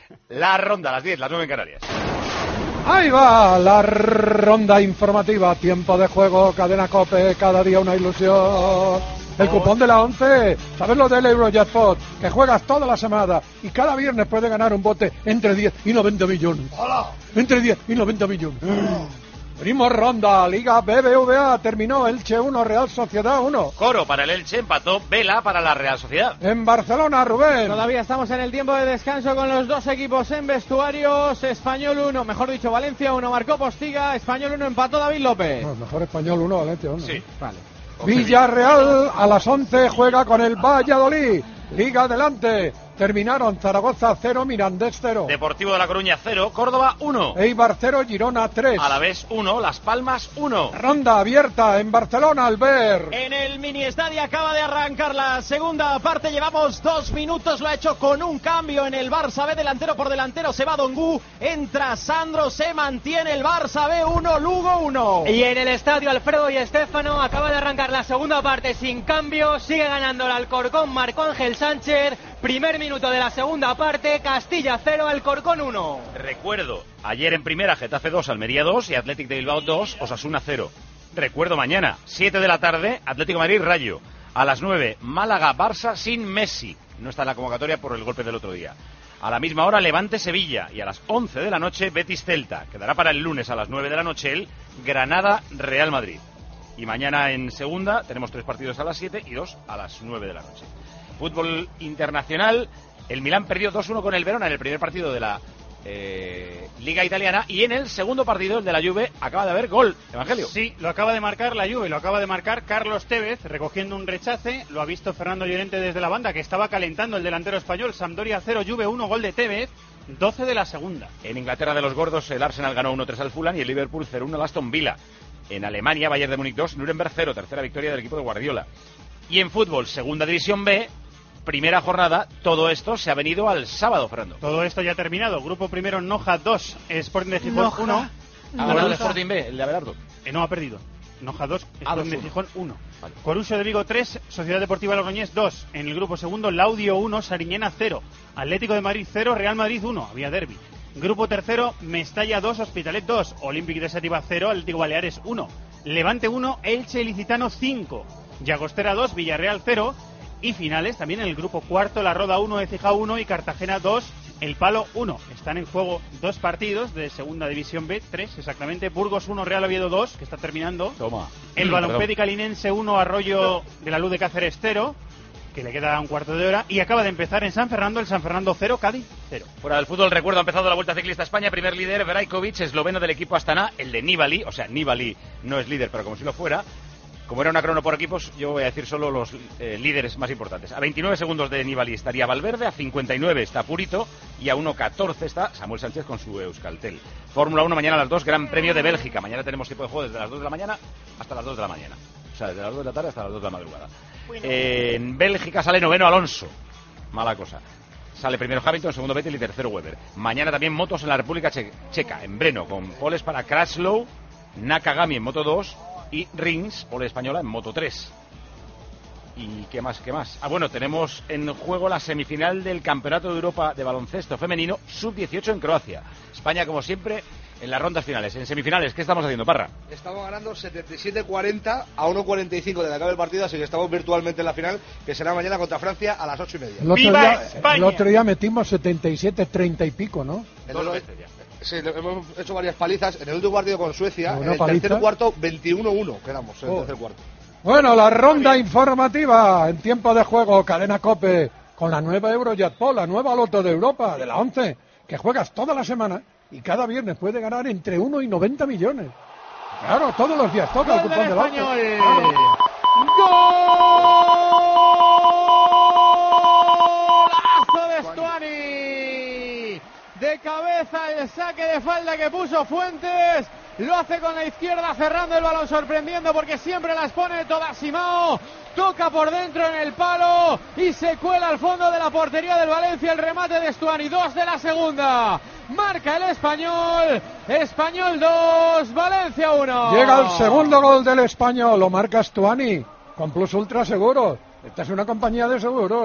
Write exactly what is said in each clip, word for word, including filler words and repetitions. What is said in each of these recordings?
La ronda, a las diez, las nueve en Canarias. Ahí va la ronda informativa, tiempo de juego, Cadena COPE, cada día una ilusión. El cupón de la once, ¿sabes lo del Eurojackpot? Que juegas toda la semana y cada viernes puedes ganar un bote entre diez y noventa millones. ¡Hola! Entre diez y noventa millones. Primera ronda, Liga B B V A, terminó Elche uno, Real Sociedad uno. Coro para el Elche, empató Vela para la Real Sociedad. En Barcelona, Rubén. Todavía estamos en el tiempo de descanso con los dos equipos en vestuarios. Español uno, mejor dicho, Valencia uno, marcó Postiga. Español uno, empató David López. No, mejor Español uno, Valencia uno. Sí. Vale. Villarreal a las once juega con el Valladolid. Liga adelante. Terminaron Zaragoza cero, Mirandés cero. Deportivo de La Coruña cero, Córdoba uno. Eibar cero, Girona tres. Alavés uno, Las Palmas uno. Ronda abierta en Barcelona, Albert. En el mini estadio acaba de arrancar la segunda parte, llevamos dos minutos, lo ha hecho con un cambio en el Barça B, delantero por delantero, se va Dongu, entra Sandro, se mantiene el Barça B uno, Lugo uno. Y en el estadio Alfredo y Estéfano acaba de arrancar la segunda parte sin cambio, sigue ganando el Alcorcón, Marco Ángel Sánchez, primer minuto de la segunda parte, Castilla cero, Alcorcón uno. Recuerdo, ayer en primera, Getafe dos, Almería dos y Athletic de Bilbao dos, Osasuna cero. Recuerdo mañana, siete de la tarde, Atlético de Madrid Rayo. A las nueve, Málaga Barça sin Messi. No está en la convocatoria por el golpe del otro día. A la misma hora, Levante Sevilla. Y a las once de la noche, Betis Celta. Quedará para el lunes a las nueve de la noche el Granada Real Madrid. Y mañana en segunda tenemos tres partidos a las siete y dos a las nueve de la noche. Fútbol internacional, el Milán perdió dos uno con el Verona en el primer partido de la eh, Liga Italiana, y en el segundo partido, el de la Juve, acaba de haber gol. Evangelio. Sí, lo acaba de marcar la Juve, lo acaba de marcar Carlos Tevez, recogiendo un rechace, lo ha visto Fernando Llorente desde la banda, que estaba calentando el delantero español. Sampdoria cero, Juve uno, gol de Tevez, doce de la segunda. En Inglaterra de los gordos, el Arsenal ganó uno tres al Fulham y el Liverpool cero uno al Aston Villa. En Alemania, Bayern de Múnich dos, Nuremberg cero, tercera victoria del equipo de Guardiola. Y en fútbol, segunda división B, primera jornada, todo esto se ha venido al sábado, Fernando. Todo esto ya ha terminado. Grupo primero, Noja dos, Sporting de Gijón uno. ¿Ha ganado el Sporting B, el de Abelardo? Eh, no, ha perdido. Noja dos, Sporting de Gijón uno. Vale. Coruso de Vigo tres, Sociedad Deportiva Logroñés dos. En el grupo segundo, Laudio uno, Sariñena cero. Atlético de Madrid cero, Real Madrid uno. Había derbi. Grupo tercero, Mestalla dos, Hospitalet dos. Olympique de Sativa cero, Atlético Baleares uno. Levante uno, Elche Licitano cinco. Llagostera dos, Villarreal cero. Y finales también en el grupo cuarto, La Roda uno, Écija uno y Cartagena dos, El Palo uno. Están en juego dos partidos de segunda división B, tres exactamente. Burgos uno, Real Oviedo dos, que está terminando. Toma. El Balompédica Calinense uno, Arroyo de la Luz de Cáceres cero, que le queda un cuarto de hora. Y acaba de empezar en San Fernando, el San Fernando cero, Cádiz cero. Fuera del fútbol, recuerdo, ha empezado la Vuelta Ciclista a España. Primer líder, Brajkovic, esloveno del equipo Astana, el de Nibali. O sea, Nibali no es líder, pero como si lo fuera. Como era una crono por equipos, yo voy a decir solo los eh, líderes más importantes. A veintinueve segundos de Nibali estaría Valverde, a cincuenta y nueve está Purito y a uno catorce está Samuel Sánchez con su Euskaltel. Fórmula uno mañana a las dos, Gran Premio de Bélgica. Mañana tenemos tiempo de juego desde las dos de la mañana hasta las dos de la mañana. O sea, desde las dos de la tarde hasta las dos de la madrugada. Eh, en Bélgica sale noveno Alonso. Mala cosa. Sale primero Hamilton, segundo Vettel y tercero Webber. Mañana también motos en la República Che- Checa, en Brno, con poles para Kraslow, Nakagami en Moto dos y Rins, pole española, en Moto tres. ¿Y qué más, qué más? Ah, bueno, tenemos en juego la semifinal del Campeonato de Europa de Baloncesto Femenino sub dieciocho en Croacia. España, como siempre, en las rondas finales. En semifinales, ¿qué estamos haciendo, Parra? Estamos ganando setenta y siete cuarenta a uno cuarenta y cinco de que acabe el partido, así que estamos virtualmente en la final, que será mañana contra Francia a las ocho y media. El otro, ¡Viva día, España! el otro día metimos setenta y siete treinta y pico, ¿no? Dos veces ya. Sí, hemos hecho varias palizas. En el último partido con Suecia, ¿Una en el paliza? tercer cuarto, veintiuno uno quedamos en el Oh. tercer cuarto. Bueno, la ronda informativa en tiempo de juego, Cadena COPE, con la nueva Eurojackpot, la nueva Loto de Europa, de la once, que juegas toda la semana y cada viernes puede ganar entre uno y noventa millones. Claro, todos los días toca el Gol cupón del de la once. Español. ¡Golazo de Stuani! De cabeza el saque de falda que puso Fuentes. Lo hace con la izquierda, cerrando el balón, sorprendiendo porque siempre las pone todas Simao. Toca por dentro en el palo y se cuela al fondo de la portería del Valencia el remate de Stuani. Dos de la segunda. Marca el Español. Español dos, Valencia uno. Llega el segundo gol del Español, lo marca Stuani, con Plus Ultra Seguros. Esta es una compañía de seguros.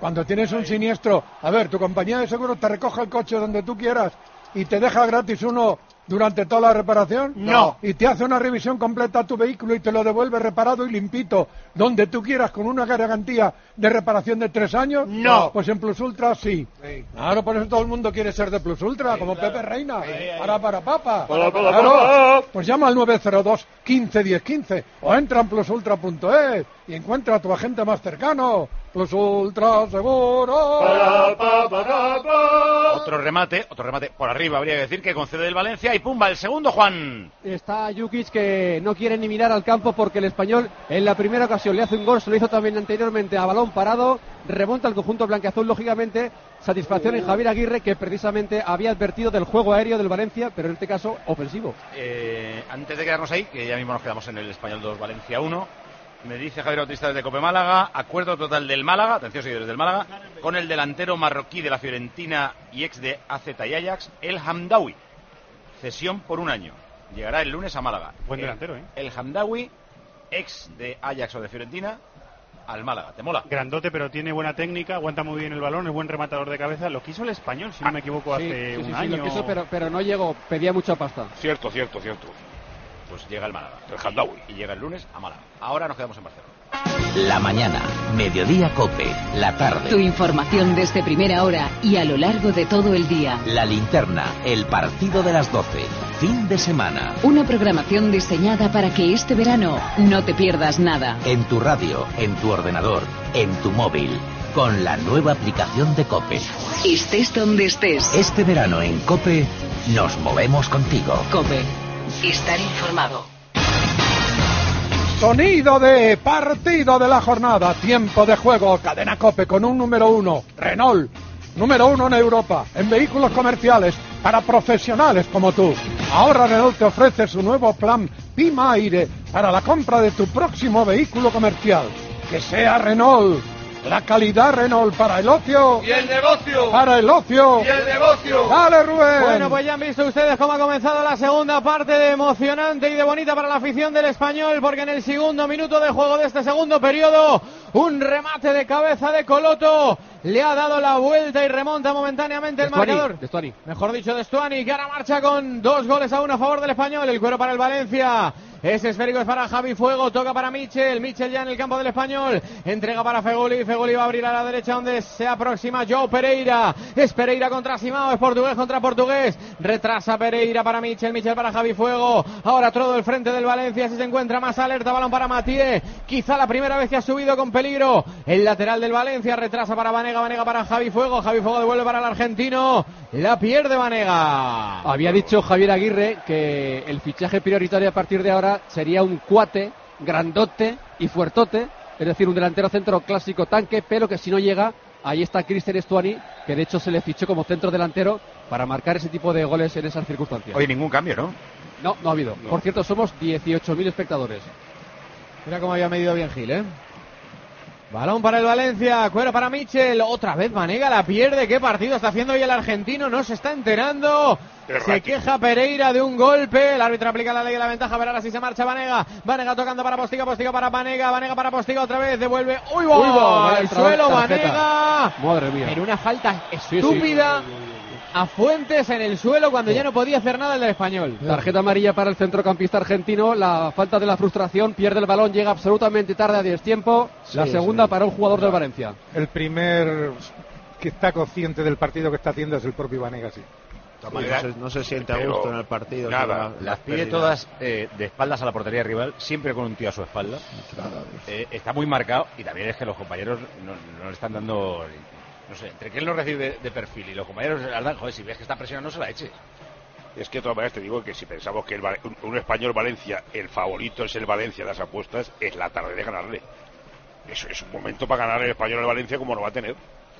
Cuando tienes un siniestro, a ver, tu compañía de seguros te recoge el coche donde tú quieras y te deja gratis uno durante toda la reparación. No. Y te hace una revisión completa a tu vehículo y te lo devuelve reparado y limpito donde tú quieras con una garantía de reparación de tres años. No. Pues en Plus Ultra sí. Sí. Claro, por eso todo el mundo quiere ser de Plus Ultra, como Pepe Reina. Para, para, papa. Para, para, Claro. para. Pues llama al nueve cero dos, quince, diez, quince o entra en plus ultra punto es y encuentra a tu agente más cercano. Plus Ultra Seguro. Para, pa, para, pa. Otro remate, otro remate por arriba, habría que decir, que concede el Valencia y pumba, el segundo, Juan. Está Jukic, que no quiere ni mirar al campo porque el español en la primera ocasión le hace un gol, se lo hizo también anteriormente a balón parado, remonta el conjunto blanquiazul, lógicamente satisfacción en Javier Aguirre, que precisamente había advertido del juego aéreo del Valencia, pero en este caso ofensivo. Eh, antes de quedarnos ahí, que ya mismo nos quedamos en el Español dos, Valencia uno, me dice Javier Bautista desde Cope Málaga, acuerdo total del Málaga, atención seguidores del Málaga, con el delantero marroquí de la Fiorentina y ex de A Z y Ajax, El Hamdawi. Cesión por un año. Llegará el lunes a Málaga. Buen el, delantero, ¿eh? El Hamdawi, ex de Ajax o de Fiorentina, al Málaga. ¿Te mola? Grandote, pero tiene buena técnica, aguanta muy bien el balón, es buen rematador de cabeza. Lo quiso el español, si no me equivoco, Sí, hace sí, sí, un sí, año. lo quiso, pero, pero no llegó, pedía mucha pasta. Cierto, cierto, cierto. Pues llega el Málaga. El Hamdawi. Y llega el lunes a Málaga. Ahora nos quedamos en Barcelona. La mañana, mediodía Cope, la tarde. Tu información desde primera hora y a lo largo de todo el día. La linterna, el partido de las doce, fin de semana. Una programación diseñada para que este verano no te pierdas nada. En tu radio, en tu ordenador, en tu móvil, con la nueva aplicación de Cope. Estés donde estés. Este verano en Cope, nos movemos contigo. Cope. Estar informado. Sonido de partido de la jornada, tiempo de juego, cadena COPE con un número uno, Renault, número uno en Europa, en vehículos comerciales, para profesionales como tú. Ahora Renault te ofrece su nuevo plan Pima Aire para la compra de tu próximo vehículo comercial. Que sea Renault, la calidad Renault para el ocio. Y el negocio. Para el ocio. Y el negocio. Dale, Rubén. Bueno, pues ya han visto ustedes cómo ha comenzado la segunda parte, de emocionante y de bonita para la afición del Español, porque en el segundo minuto de juego de este segundo periodo, un remate de cabeza de Coloto le ha dado la vuelta y remonta momentáneamente el marcador. De Stuani. Mejor dicho, de Stuani, que ahora marcha con dos goles a uno a favor del Español. El cuero para el Valencia. Ese esférico es para Javi Fuego, toca para Michel, Michel ya en el campo del Español, entrega para Fegoli, Fegoli va a abrir a la derecha donde se aproxima João Pereira, es Pereira contra Simao, es portugués contra portugués, retrasa Pereira para Michel, Michel para Javi Fuego, ahora todo el frente del Valencia, si se encuentra más alerta, balón para Mathieu, quizá la primera vez que ha subido con peligro, el lateral del Valencia, retrasa para Vanega, Vanega para Javi Fuego, Javi Fuego devuelve para el argentino, la pierde Vanega. Había dicho Javier Aguirre que el fichaje prioritario a partir de ahora sería un cuate, grandote y fuertote, es decir, un delantero centro clásico tanque, pero que si no llega, ahí está Cristian Stuani, que de hecho se le fichó como centro delantero para marcar ese tipo de goles en esas circunstancias. Hoy ningún cambio, ¿no? No, no ha habido. No. Por cierto, somos dieciocho mil espectadores. Mira cómo había medido bien Gil, ¿eh? Balón para el Valencia, cuero para Michel, otra vez Vanega la pierde, qué partido está haciendo hoy el argentino, no se está enterando, se queja Pereira de un golpe, el árbitro aplica la ley de la ventaja, pero ahora sí se marcha Vanega, Vanega tocando para Postiga, Postiga para Vanega, Vanega para Postiga otra vez, devuelve, ¡uy, Uy, va, al entra suelo tarjeta. Vanega! Madre mía. En una falta Sí, sí. estúpida a Fuentes en el suelo cuando ya no podía hacer nada el del Español. Tarjeta amarilla para el centrocampista argentino, la falta de la frustración, pierde el balón, llega absolutamente tarde a destiempo, la segunda sí. para un jugador del Valencia. El primer que está consciente del partido que está haciendo es el propio Vanega, sí. No se, no se siente a Pero gusto en el partido. nada. la- Las pide todas eh, de espaldas a la portería rival, siempre con un tío a su espalda. Eh, está muy marcado y también es que los compañeros no, no le están dando, no sé, entre que él no recibe de, de perfil y los compañeros le dan, joder, si ves que está presionando, no se la eche. Es que de todas maneras te digo que si pensamos que el, Val- un, un español Valencia, el favorito es el Valencia de las apuestas, es la tarde de ganarle. Eso es un momento para ganar el español al Valencia como no va a tener.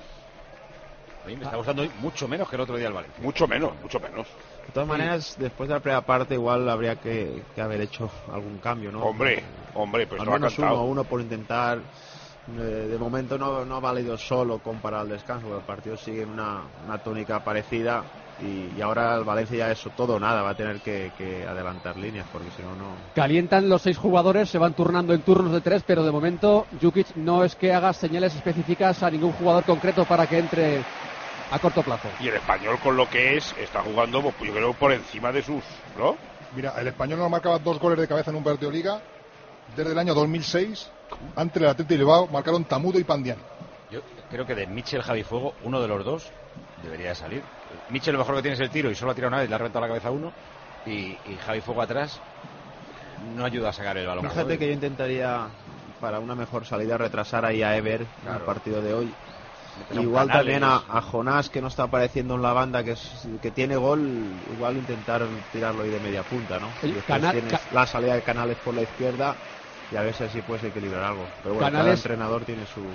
A mí me está gustando hoy mucho menos que el otro día el Valencia. Mucho menos, mucho menos. De todas maneras, después de la primera parte, igual habría que, que haber hecho algún cambio, ¿no? Hombre, hombre, pues Al no ha menos cantado. uno, uno por intentar. Eh, de momento no, no ha valido solo con para el descanso, porque el partido sigue en una, una tónica parecida. Y, y ahora el Valencia ya eso todo o nada, va a tener que, que adelantar líneas, porque si no, no... Calientan los seis jugadores, se van turnando en turnos de tres, pero de momento Jukic no es que haga señales específicas a ningún jugador concreto para que entre a corto plazo. Y el Español, con lo que es, está jugando, pues, yo creo, por encima de sus, ¿no? Mira, el Español no marcaba dos goles de cabeza en un partido de Liga desde el año dos mil seis, ante el Athletic de Bilbao, marcaron Tamudo y Pandiani. Yo creo que de Mitchell, Javi Fuego, uno de los dos debería de salir. Mitchell lo mejor que tiene es el tiro y solo ha tirado una vez y le ha reventado la cabeza a uno. Y, y Javi Fuego atrás no ayuda a sacar el balón. Fíjate que yo intentaría, para una mejor salida, retrasar ahí a Ever claro. el partido de hoy. Igual también a, a Jonás, que no está apareciendo en la banda, que es, que tiene gol, igual intentar tirarlo ahí de media punta, ¿no? Y después Canal, tienes ca la salida de Canales por la izquierda y a ver si así puedes equilibrar algo. Pero bueno, Canales, cada entrenador tiene su...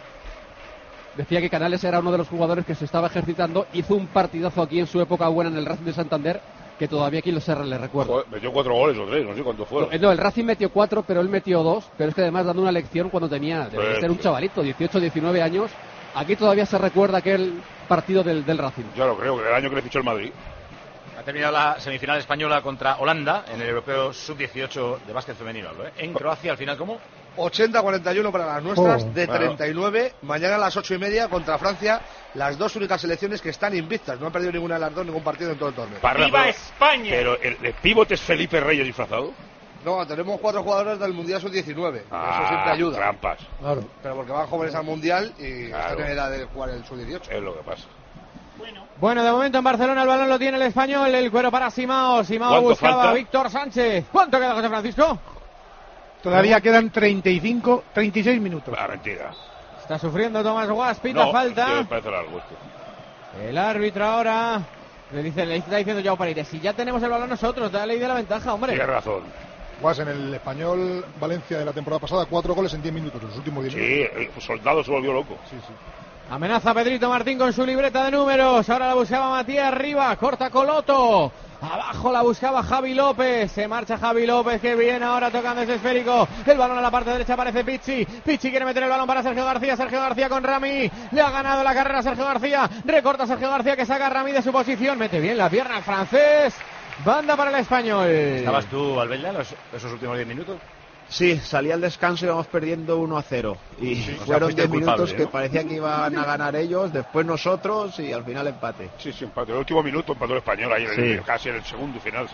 Decía que Canales era uno de los jugadores que se estaba ejercitando, hizo un partidazo aquí en su época buena en el Racing de Santander, que todavía aquí los R le recuerdo. Joder, metió cuatro goles o tres, no sé cuántos fueron. No, el Racing metió cuatro, pero él metió dos, pero es que además dando una lección cuando tenía, debe sí, ser un chavalito, dieciocho, diecinueve años. Aquí todavía se recuerda aquel partido del, del Racing. Ya lo creo, que el año que le fichó el Madrid. Ha terminado la semifinal española contra Holanda en el Europeo sub dieciocho de básquet femenino, ¿eh? En Croacia, al final, ¿cómo? ochenta a cuarenta y uno para las nuestras, oh, de claro. treinta y nueve. Mañana a las ocho y media contra Francia, las dos únicas selecciones que están invictas. No han perdido ninguna de las dos, ningún partido en todo el torneo. Parla, ¡viva pero, España! Pero el, el pivote es Felipe Reyes disfrazado. No, tenemos cuatro jugadores del Mundial sub diecinueve. Ah, eso siempre ayuda. Trampas. Claro. Pero porque van jóvenes al Mundial y claro. están en edad de jugar el sub dieciocho. Es lo que pasa. Bueno, de momento en Barcelona el balón lo tiene el Español, el cuero para Simao. Simao buscaba falta? a Víctor Sánchez. ¿Cuánto queda, José Francisco? Todavía quedan treinta y cinco, treinta y seis minutos. Ah, mentira. Está sufriendo Tomás Guas, pita no, falta. Me parece largo esto. El árbitro ahora le dice, le está diciendo Joao Paredes, si ya tenemos el balón nosotros, da la ley de la ventaja, hombre. Tiene razón. Guas, en el Español Valencia de la temporada pasada, cuatro goles en diez minutos, los últimos diez minutos. Sí, el soldado se volvió loco. Sí, sí. Amenaza Pedrito Martín con su libreta de números. Ahora la buscaba Matías arriba. Corta Coloto. Abajo la buscaba Javi López. Se marcha Javi López, que viene ahora tocando ese esférico. El balón a la parte derecha aparece Pichi. Pichi quiere meter el balón para Sergio García. Sergio García con Rami. Le ha ganado la carrera Sergio García. Recorta Sergio García, que saca a Rami de su posición. Mete bien la pierna al francés. Banda para el Español. ¿Estabas tú, Albelda, los, esos últimos diez minutos? Sí, salí al descanso y íbamos perdiendo uno a cero. Y sí, fueron diez minutos, ¿no?, que parecía que iban a ganar ellos, después nosotros y al final empate. Sí, sí, empate. El último minuto empató el Español ahí, sí. el, casi en el segundo final, sí.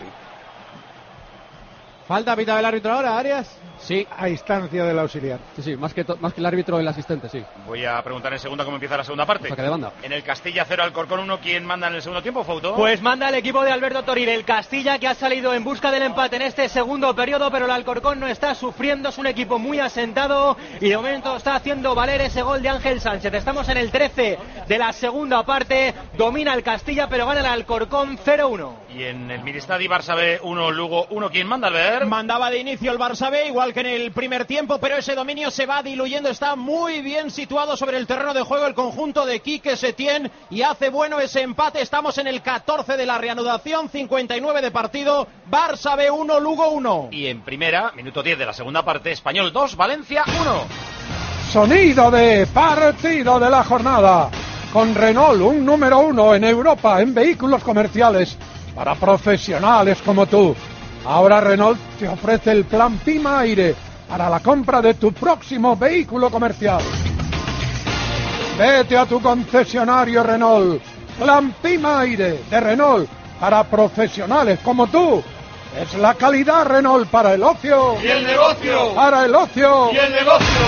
¿Falta pita del árbitro ahora, Arias? Sí, a instancia del auxiliar. Sí, sí, más que, más que el árbitro, el asistente, sí. Voy a preguntar en segunda cómo empieza la segunda parte. Saque de banda. En el Castilla cero, Alcorcón uno, ¿quién manda en el segundo tiempo, Fouto? Pues manda el equipo de Alberto Toril, el Castilla, que ha salido en busca del empate en este segundo periodo, pero el Alcorcón no está sufriendo, es un equipo muy asentado y de momento está haciendo valer ese gol de Ángel Sánchez. Estamos en el trece de la segunda parte, domina el Castilla, pero gana el Alcorcón cero uno. Y en el Ministadi, Barça B uno, Lugo uno, ¿quién manda, Albert? Mandaba de inicio el Barça B, igual que en el primer tiempo, pero ese dominio se va diluyendo. Está muy bien situado sobre el terreno de juego el conjunto de Quique Setién y hace bueno ese empate. Estamos en el catorce de la reanudación, cincuenta y nueve de partido. Barça B uno, Lugo uno. Y en primera, minuto diez de la segunda parte, Español dos, Valencia uno. Sonido de partido de la jornada, con Renault, un número uno en Europa en vehículos comerciales para profesionales como tú. Ahora Renault te ofrece el plan Pima Aire para la compra de tu próximo vehículo comercial. Vete a tu concesionario Renault. Plan Pima Aire de Renault para profesionales como tú. Es la calidad Renault para el ocio. Y el negocio. Para el ocio. Y el negocio.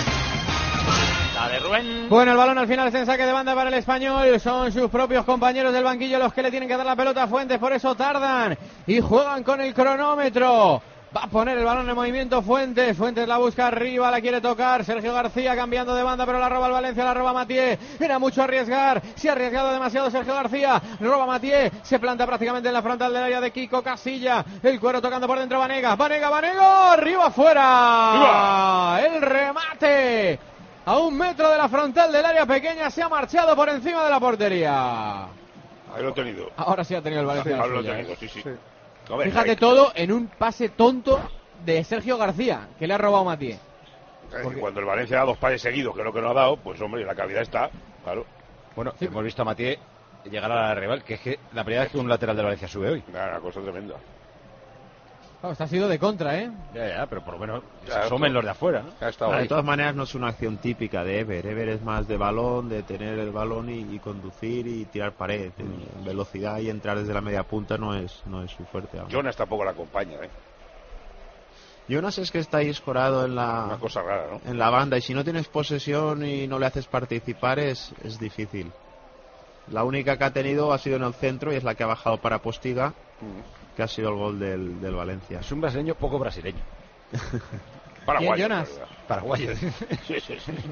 De Rubén. Bueno, el balón al final es en saque de banda para el Español. Son sus propios compañeros del banquillo los que le tienen que dar la pelota a Fuentes, por eso tardan y juegan con el cronómetro. Va a poner el balón en movimiento Fuentes. Fuentes la busca arriba, la quiere tocar. Sergio García cambiando de banda, pero la roba el Valencia, la roba Mathieu. Era mucho arriesgar. Se ha arriesgado demasiado Sergio García. Roba Mathieu. Se planta prácticamente en la frontal del área de Kiko Casilla. El cuero tocando por dentro Vanega. Vanega, Vanega. Arriba, afuera. El remate. A un metro de la frontal del área pequeña, se ha marchado por encima de la portería. Ahí lo he tenido. Ahora sí ha tenido el Valencia. Sí, ahora lo he tenido, sí, sí. sí. Ver, fíjate todo en un pase tonto de Sergio García, que le ha robado Mathieu. Porque cuando el Valencia da dos pases seguidos, que es lo que no ha dado, pues hombre, la cavidad está, claro. Bueno, sí, hemos visto a Mathieu llegar a la rival, que es que la primera vez que un lateral de Valencia sube hoy. Una cosa tremenda. Oh, esto ha sido de contra, ¿eh? Ya, ya, pero por lo menos se Claro, asomen todo. los de afuera, ¿no? Ha estado Pero de ahí. todas maneras no es una acción típica de Ever. Ever es más de balón, de tener el balón y, y conducir y tirar pared. En velocidad y entrar desde la media punta no es no es su fuerte. vamos. Jonas tampoco la acompaña, ¿eh? Jonas es que está ahí escorado en la, Una cosa rara, ¿no? en la banda y si no tienes posesión y no le haces participar es, es difícil. La única que ha tenido ha sido en el centro y es la que ha bajado para Postiga, Mm. que ha sido el gol del, del Valencia. Es un brasileño poco brasileño. Paraguayo. ¿Quién, Jonas? la verdad. Paraguayo. Sí, sí, sí.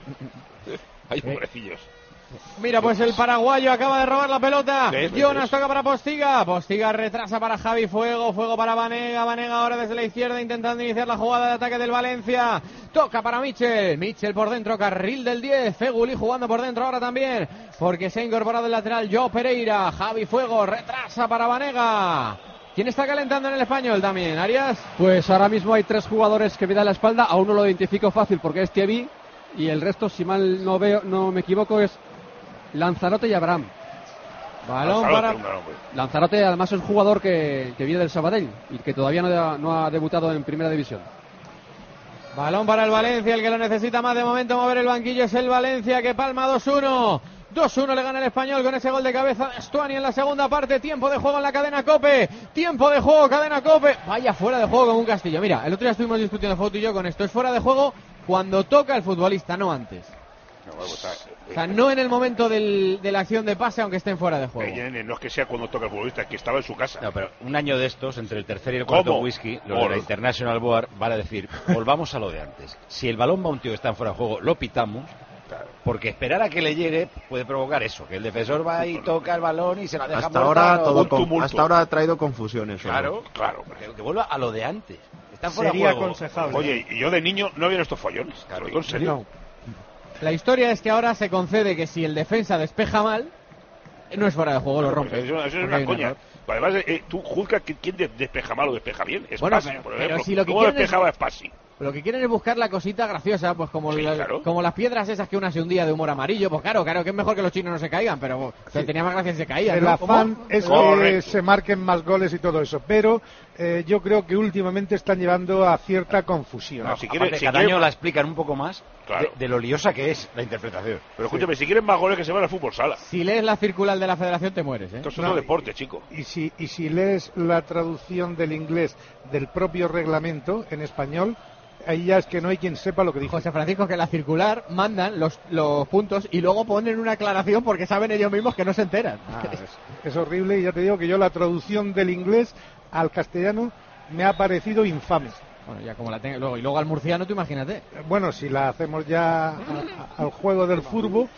Hay pobrecillos. Mira, pues el paraguayo acaba de robar la pelota. Sí, sí, Jonas sí. toca para Postiga. Postiga retrasa para Javi Fuego. Fuego para Vanega. Vanega ahora desde la izquierda intentando iniciar la jugada de ataque del Valencia. Toca para Michel. Michel por dentro, carril del diez. Feguli jugando por dentro ahora también, porque se ha incorporado el lateral Joe Pereira. Javi Fuego retrasa para Vanega. ¿Quién está calentando en el Español también, Arias? Pues ahora mismo hay tres jugadores que me dan la espalda. A uno lo identifico fácil porque es Thierry. Y el resto, si mal no veo, no me equivoco, es Lanzarote y Abraham. Balón Lanzarote, para... un gran hombre. Lanzarote además es un jugador que, que viene del Sabadell y que todavía no ha, no ha debutado en primera división. Balón para el Valencia, el que lo necesita más de momento mover el banquillo es el Valencia, que palma dos uno. dos uno le gana el Español con ese gol de cabeza de Stuani en la segunda parte. Tiempo de juego en la cadena COPE. Tiempo de juego, cadena COPE. Vaya, fuera de juego con un Castillo. Mira, el otro día estuvimos discutiendo Foto y yo con esto. Es fuera de juego cuando toca el futbolista, no antes. No, bueno, pues, ah, O sea, no en el momento del, de la acción de pase, aunque estén fuera de juego. eh, no es que sea cuando toca el futbolista, es que estaba en su casa. No, pero un año de estos, entre el tercer y el cuarto ¿Cómo? whisky, los de Gol. la International Board van a decir, volvamos a lo de antes. Si el balón va a un tío que está en fuera de juego, lo pitamos, porque esperar a que le llegue puede provocar eso, que el defensor va y toca el balón y se la deja Hasta muerta, ahora, o todo un con- tumulto. hasta ahora ha traído confusiones. solo. Claro, Claro. que, que vuelva a lo de antes. Está fuera Sería de juego. aconsejable. Oye, y yo de niño no había estos follones. Claro, en serio. La historia es que ahora se concede que si el defensa despeja mal, no es fuera de juego, lo rompe. Eso, eso es Porque una hay un coña. error. Además, eh, tú juzgas que quién de- despeja mal o despeja bien. Es Bueno, Spassi, pero- por pero ejemplo. si lo que ¿Cómo quieren es- despejaba Spassi? Lo que quieren es buscar la cosita graciosa, pues como, Sí, la- claro. como las piedras esas que una se hundía de humor amarillo. Pues claro, claro, que es mejor que los chinos no se caigan, pero, pero tenía más gracia si se caían. El ¿no? afán ¿Cómo? es que Correcto. se marquen más goles y todo eso, pero eh, yo creo que últimamente están llevando a cierta confusión. No, si Aparte, quiere- si cada quiere- año la explican un poco más Claro. de, de lo liosa que es la interpretación. Pero escúchame, si quieren más goles que se van al fútbol sala. Si lees la circular de la federación te mueres, ¿eh? Esto es No, otro deporte, chico. Y si, y si lees la traducción del inglés del propio reglamento en español, ahí ya es que no hay quien sepa lo que dice. José Francisco, que la circular mandan los, los puntos y luego ponen una aclaración porque saben ellos mismos que no se enteran. Ah, es, es horrible y ya te digo que yo la traducción del inglés al castellano me ha parecido infame. Bueno, ya como la tengo luego. Y luego al murciano, tú imagínate. Bueno, si la hacemos ya a- a- al juego del furbo,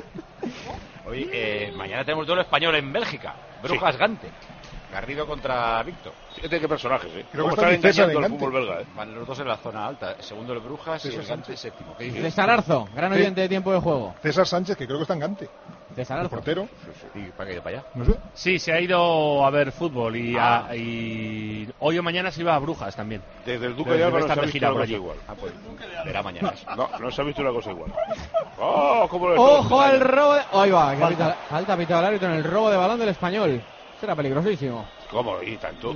Oye, eh, mañana tenemos duelo español en Bélgica. Brujas Gante. Garrido contra Víctor. Fíjate qué personajes, ¿eh? Creo Cómo que está están César engañando al Gante. fútbol belga, ¿eh? Van los dos en la zona alta. El segundo el Brujas y César el Gante Sánchez. séptimo. César Arzo, gran Sí. oyente de tiempo de juego. César Sánchez, que creo que está en Gante. César El Arzo. portero. ¿Y para qué? ¿Para allá? No sé. Sí, se ha ido a ver fútbol y, Ah. a- y hoy o mañana se iba a Brujas también. Desde el Duque Debe de Alba no estar se ha de visto gira una por cosa allí. igual. Ah, pues verá mañana eso. No, no se ha visto una cosa igual. ¡Oh! ¿Cómo lo Ojo al robo de... Ahí va, que pita- falta pitado el árbitro en el robo de balón del Español. Será peligrosísimo. ¿Cómo? ¿Y tanto?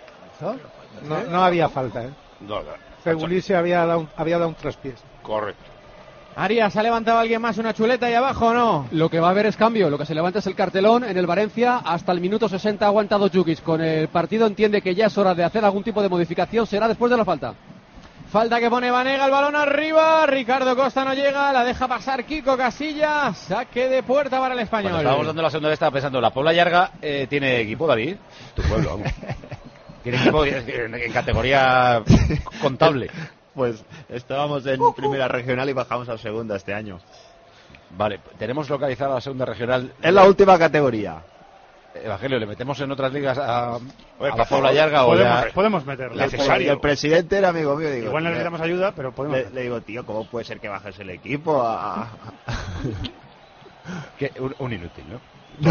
no, no había falta. ¿eh? No, no. Fegulí se había dado, un- había dado un traspiés. Correcto. Arias, ¿ha levantado alguien más una chuleta ahí abajo o no? Lo que va a haber es cambio. Lo que se levanta es el cartelón. En el Valencia, hasta el minuto sesenta ha aguantado Jukic. Con el partido entiende que ya es hora de hacer algún tipo de modificación. Será después de la falta. Falta que pone Vanega, el balón arriba. Ricardo Costa no llega, la deja pasar Kiko Casillas. Saque de puerta para el Español. Cuando estábamos dando la segunda vez estaba pensando, la Pobla Llarga eh, tiene equipo, David. Tu pueblo, vamos. Tiene equipo en, en categoría contable. Pues estábamos en primera regional y bajamos a segunda este año. Vale, tenemos localizada la segunda regional. Es la última categoría. Evangelio, ¿le metemos en otras ligas a, Oye, a por la favor, Pobla Llarga o Podemos, ya? podemos meterlo. Necesario. Y el presidente era amigo mío. Digo, Igual tío, necesitamos ayuda, pero podemos le, meterlo. le digo, tío, ¿cómo puede ser que bajes el equipo? A... Que- un, un inútil, ¿no?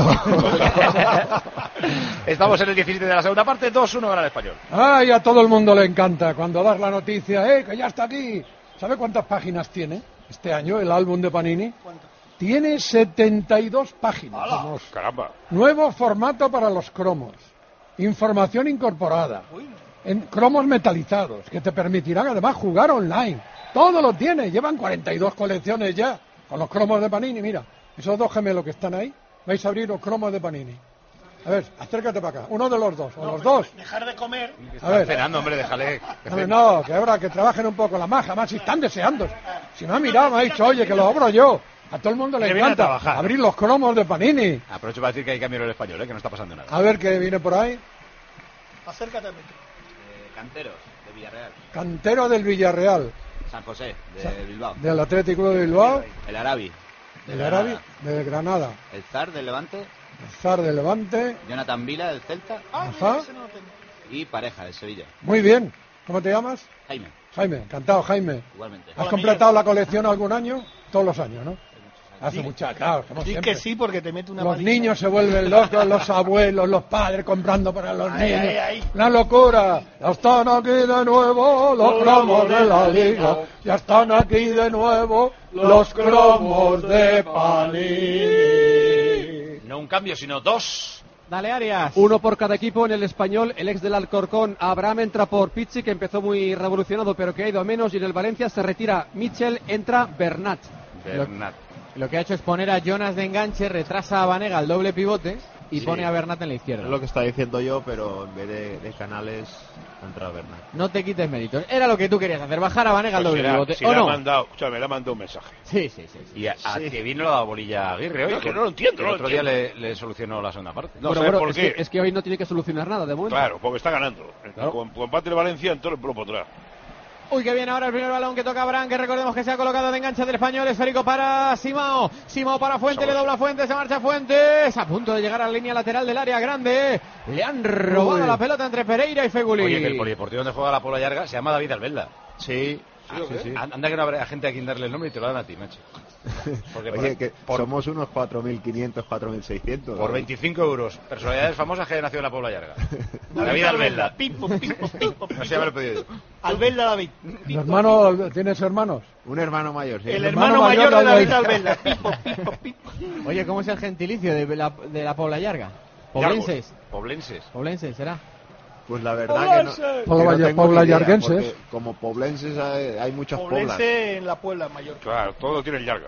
Estamos en el diecisiete de la segunda parte, dos uno gana el Español. Ay, a todo el mundo le encanta cuando das la noticia, ¡eh, que ya está aquí! ¿Sabe cuántas páginas tiene este año el álbum de Panini? Tiene setenta y dos páginas. Vamos. Caramba. Nuevo formato para los cromos. Información incorporada. En cromos metalizados, que te permitirán además jugar online. Todo lo tiene. Llevan cuarenta y dos colecciones ya. Con los cromos de Panini, mira. Esos dos gemelos que están ahí, vais a abrir los cromos de Panini. A ver, acércate para acá. Uno de los dos, o No, los dos. Dejar de comer. A ver. cenando, hombre, déjale. Hombre, no, que ahora que trabajen un poco la maja, más si están deseando. Si me ha mirado, me ha dicho, oye, que lo abro yo. A todo el mundo le Que viene a encanta trabajar. abrir los cromos de Panini. Aprovecho para decir que hay cambio en el español, ¿eh? Que no está pasando nada. A ver qué viene por ahí. Acércate a mí. Canteros, de Villarreal. Cantero del Villarreal, San José, de Sa- Bilbao. del Atlético de Bilbao, El Arabi. de del Granada. Arabi, de Granada, El Zar del Levante. el Zar de Levante. Jonathan Vila del Celta. Ajá. Y Pareja del Sevilla. Muy bien. ¿Cómo te llamas? Jaime. Jaime, encantado, Jaime. Igualmente. ¿Has completado la colección algún año? Todos los años, ¿no? Hace Sí. mucha, claro, como Di siempre. que sí, porque te mete una Los paliza. niños se vuelven locos, los abuelos, los padres comprando para los Ahí, niños. ahí, ahí. ¡Una locura! Ya están aquí de nuevo los cromos de la liga. Ya están aquí de nuevo los cromos de Panini. No un cambio, sino dos. Dale, Arias. Uno por cada equipo. En el español, el ex del Alcorcón, Abraham, entra por Pizzi, que empezó muy revolucionado, pero que ha ido a menos. Y en el Valencia se retira Michel, entra Bernat. Bernat. Lo que ha hecho es poner a Jonas de enganche, retrasa a Vanega al doble pivote y Sí. pone a Bernat en la izquierda. Es lo que está diciendo yo, pero en vez de, de Canales ha entrado Bernat. No te quites méritos. Era lo que tú querías hacer, bajar a Vanega al Pues doble si le ha- pivote. si ¿O le ha no? mandado, escúchame, le ha mandado un mensaje. Sí, sí, sí. sí. Y a, a Sí. que vino la bolilla a Aguirre hoy. No, que no lo entiendo, El no lo otro día entiendo. le, le solucionó la segunda parte. No Bueno, ¿sabes bueno, por es, qué? que, es que hoy no tiene que solucionar nada de momento. Claro, porque está ganando. Claro. Con, con empate de Valencia, entonces lo podrá. Uy, que viene ahora el primer balón que toca Abraham, que recordemos que se ha colocado de enganche del español, esférico para Simao, Simao para Fuentes, le dobla Fuentes, se marcha Fuentes, a punto de llegar a la línea lateral del área grande, le han robado Uy. la pelota entre Pereira y Feguli. Oye, que el polideportivo donde juega la Pola Llarga se llama David Albelda. Sí. Ah, sí, sí. Anda que no habrá gente a quien darle el nombre y te lo dan a ti, macho. Porque Oye, por, que por- somos unos cuatro mil quinientos, cuatro mil seiscientos. por veinticinco euros. Personalidades famosas que nació en la Pobla Llarga. David Albelda. Pipo, pipo, pipo, No sé, ya me lo he pedido yo. Albelda David. ¿Mi hermano, tienes hermanos? Un hermano mayor, sí. El hermano hermano mayor de mayor de David Albelda. Albelda. Pipo, pipo, pipo. Oye, ¿cómo es el gentilicio de la, de la Pobla Llarga? Poblenses. Poblenses. Poblenses, ¿será? Pues la verdad que no, Poblense. que Pobla- no tengo Pobla ni idea, Llarguenses. porque como poblenses hay, hay muchas poblas. Poblense en la Puebla Mayor. Claro, todo tiene Llarga.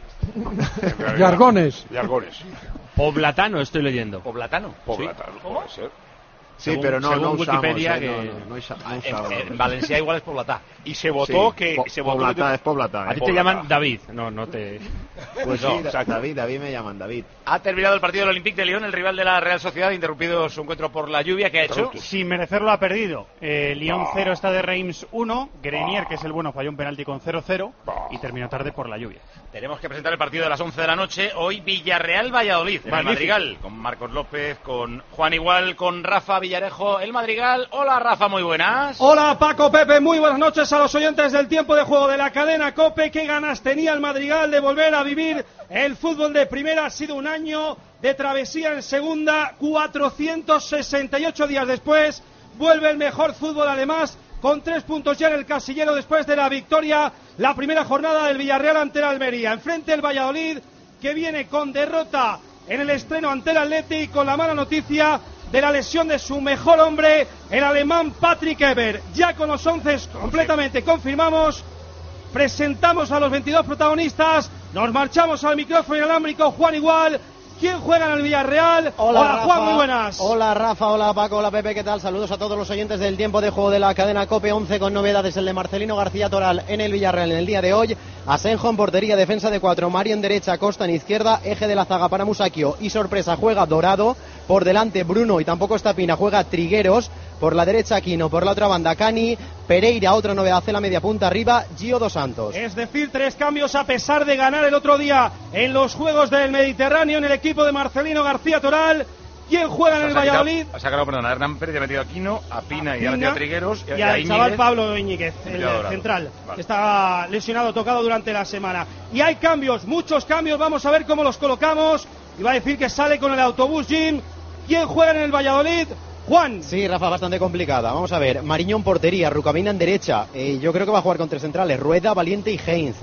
Yargones. Yargones. Poblatano estoy leyendo. Poblatano. Poblatano, puede ser. Sí, Según- pero no, según no usamos, Wikipedia eh, que- no, no, no usa- no En, usamos. en Valencia igual es Poblatá. Y se votó Sí, que po- se votó Poblata que- es Poblata. A eh. ti te Poblata. llaman David. No, no te... Pues No, sí, da- exacto. David, David me llaman David. Ha terminado el partido del Olympique de Lyon, el rival de la Real Sociedad, interrumpido su encuentro por la lluvia que ha hecho. Sin merecerlo ha perdido. Eh, Lyon cero, está de Reims uno. Grenier, que es el bueno, falló un penalti con cero cero y terminó tarde por la lluvia. Tenemos que presentar el partido de las once de la noche. Hoy Villarreal-Valladolid, en el Magnífico. Madrigal, con Marcos López, con Juan Igual, con Rafa Villarejo, el Madrigal. Hola Rafa, muy buenas. Hola Paco, Pepe, muy buenas noches a los oyentes del tiempo de juego de la cadena COPE. Qué ganas tenía el Madrigal de volver a vivir el fútbol de primera. Ha sido un año de travesía en segunda, cuatrocientos sesenta y ocho días después vuelve el mejor fútbol, además con tres puntos ya en el casillero después de la victoria, la primera jornada del Villarreal ante el Almería. Enfrente el Valladolid, que viene con derrota en el estreno ante el Athletic, con la mala noticia de la lesión de su mejor hombre, el alemán Patrick Eber. Ya con los once completamente confirmamos, presentamos a los veintidós protagonistas, nos marchamos al micrófono inalámbrico. Juan Igual, ¿quién juega en el Villarreal? Hola, Hola, Juan, Rafa. muy buenas. Hola Rafa, hola Paco, hola Pepe, ¿qué tal? Saludos a todos los oyentes del tiempo de juego de la cadena COPE. Once con novedades, el de Marcelino García Toral en el Villarreal en el día de hoy. Asenjo en portería, defensa de cuatro, Mario en derecha, Costa en izquierda, eje de la zaga para Musakio y sorpresa, juega Dorado, por delante Bruno y tampoco está Pina, juega Trigueros, por la derecha Aquino, por la otra banda Cani, Pereira, otra novedad en la media punta arriba, Gio dos Santos. Es decir, tres cambios a pesar de ganar el otro día en los Juegos del Mediterráneo en el equipo de Marcelino García Toral. ¿Quién juega en el Se ha quitado- Valladolid? Ha sacado, perdón, a Hernán Pérez, ha metido a Quino, a Pina y ahora Pina tiene a Trigueros y a al Íñiguez. chaval Pablo Íñiguez, Y el Dorado. central, Vale. que está lesionado, tocado durante la semana. Y hay cambios, muchos cambios, vamos a ver cómo los colocamos. Iba a decir que sale con el autobús Jim. ¿Quién juega en el Valladolid? Juan. Sí, Rafa, bastante complicada. Vamos a ver, Mariñón portería, Rucamina en derecha. Eh, yo creo que va a jugar con tres centrales, Rueda, Valiente y Heinz.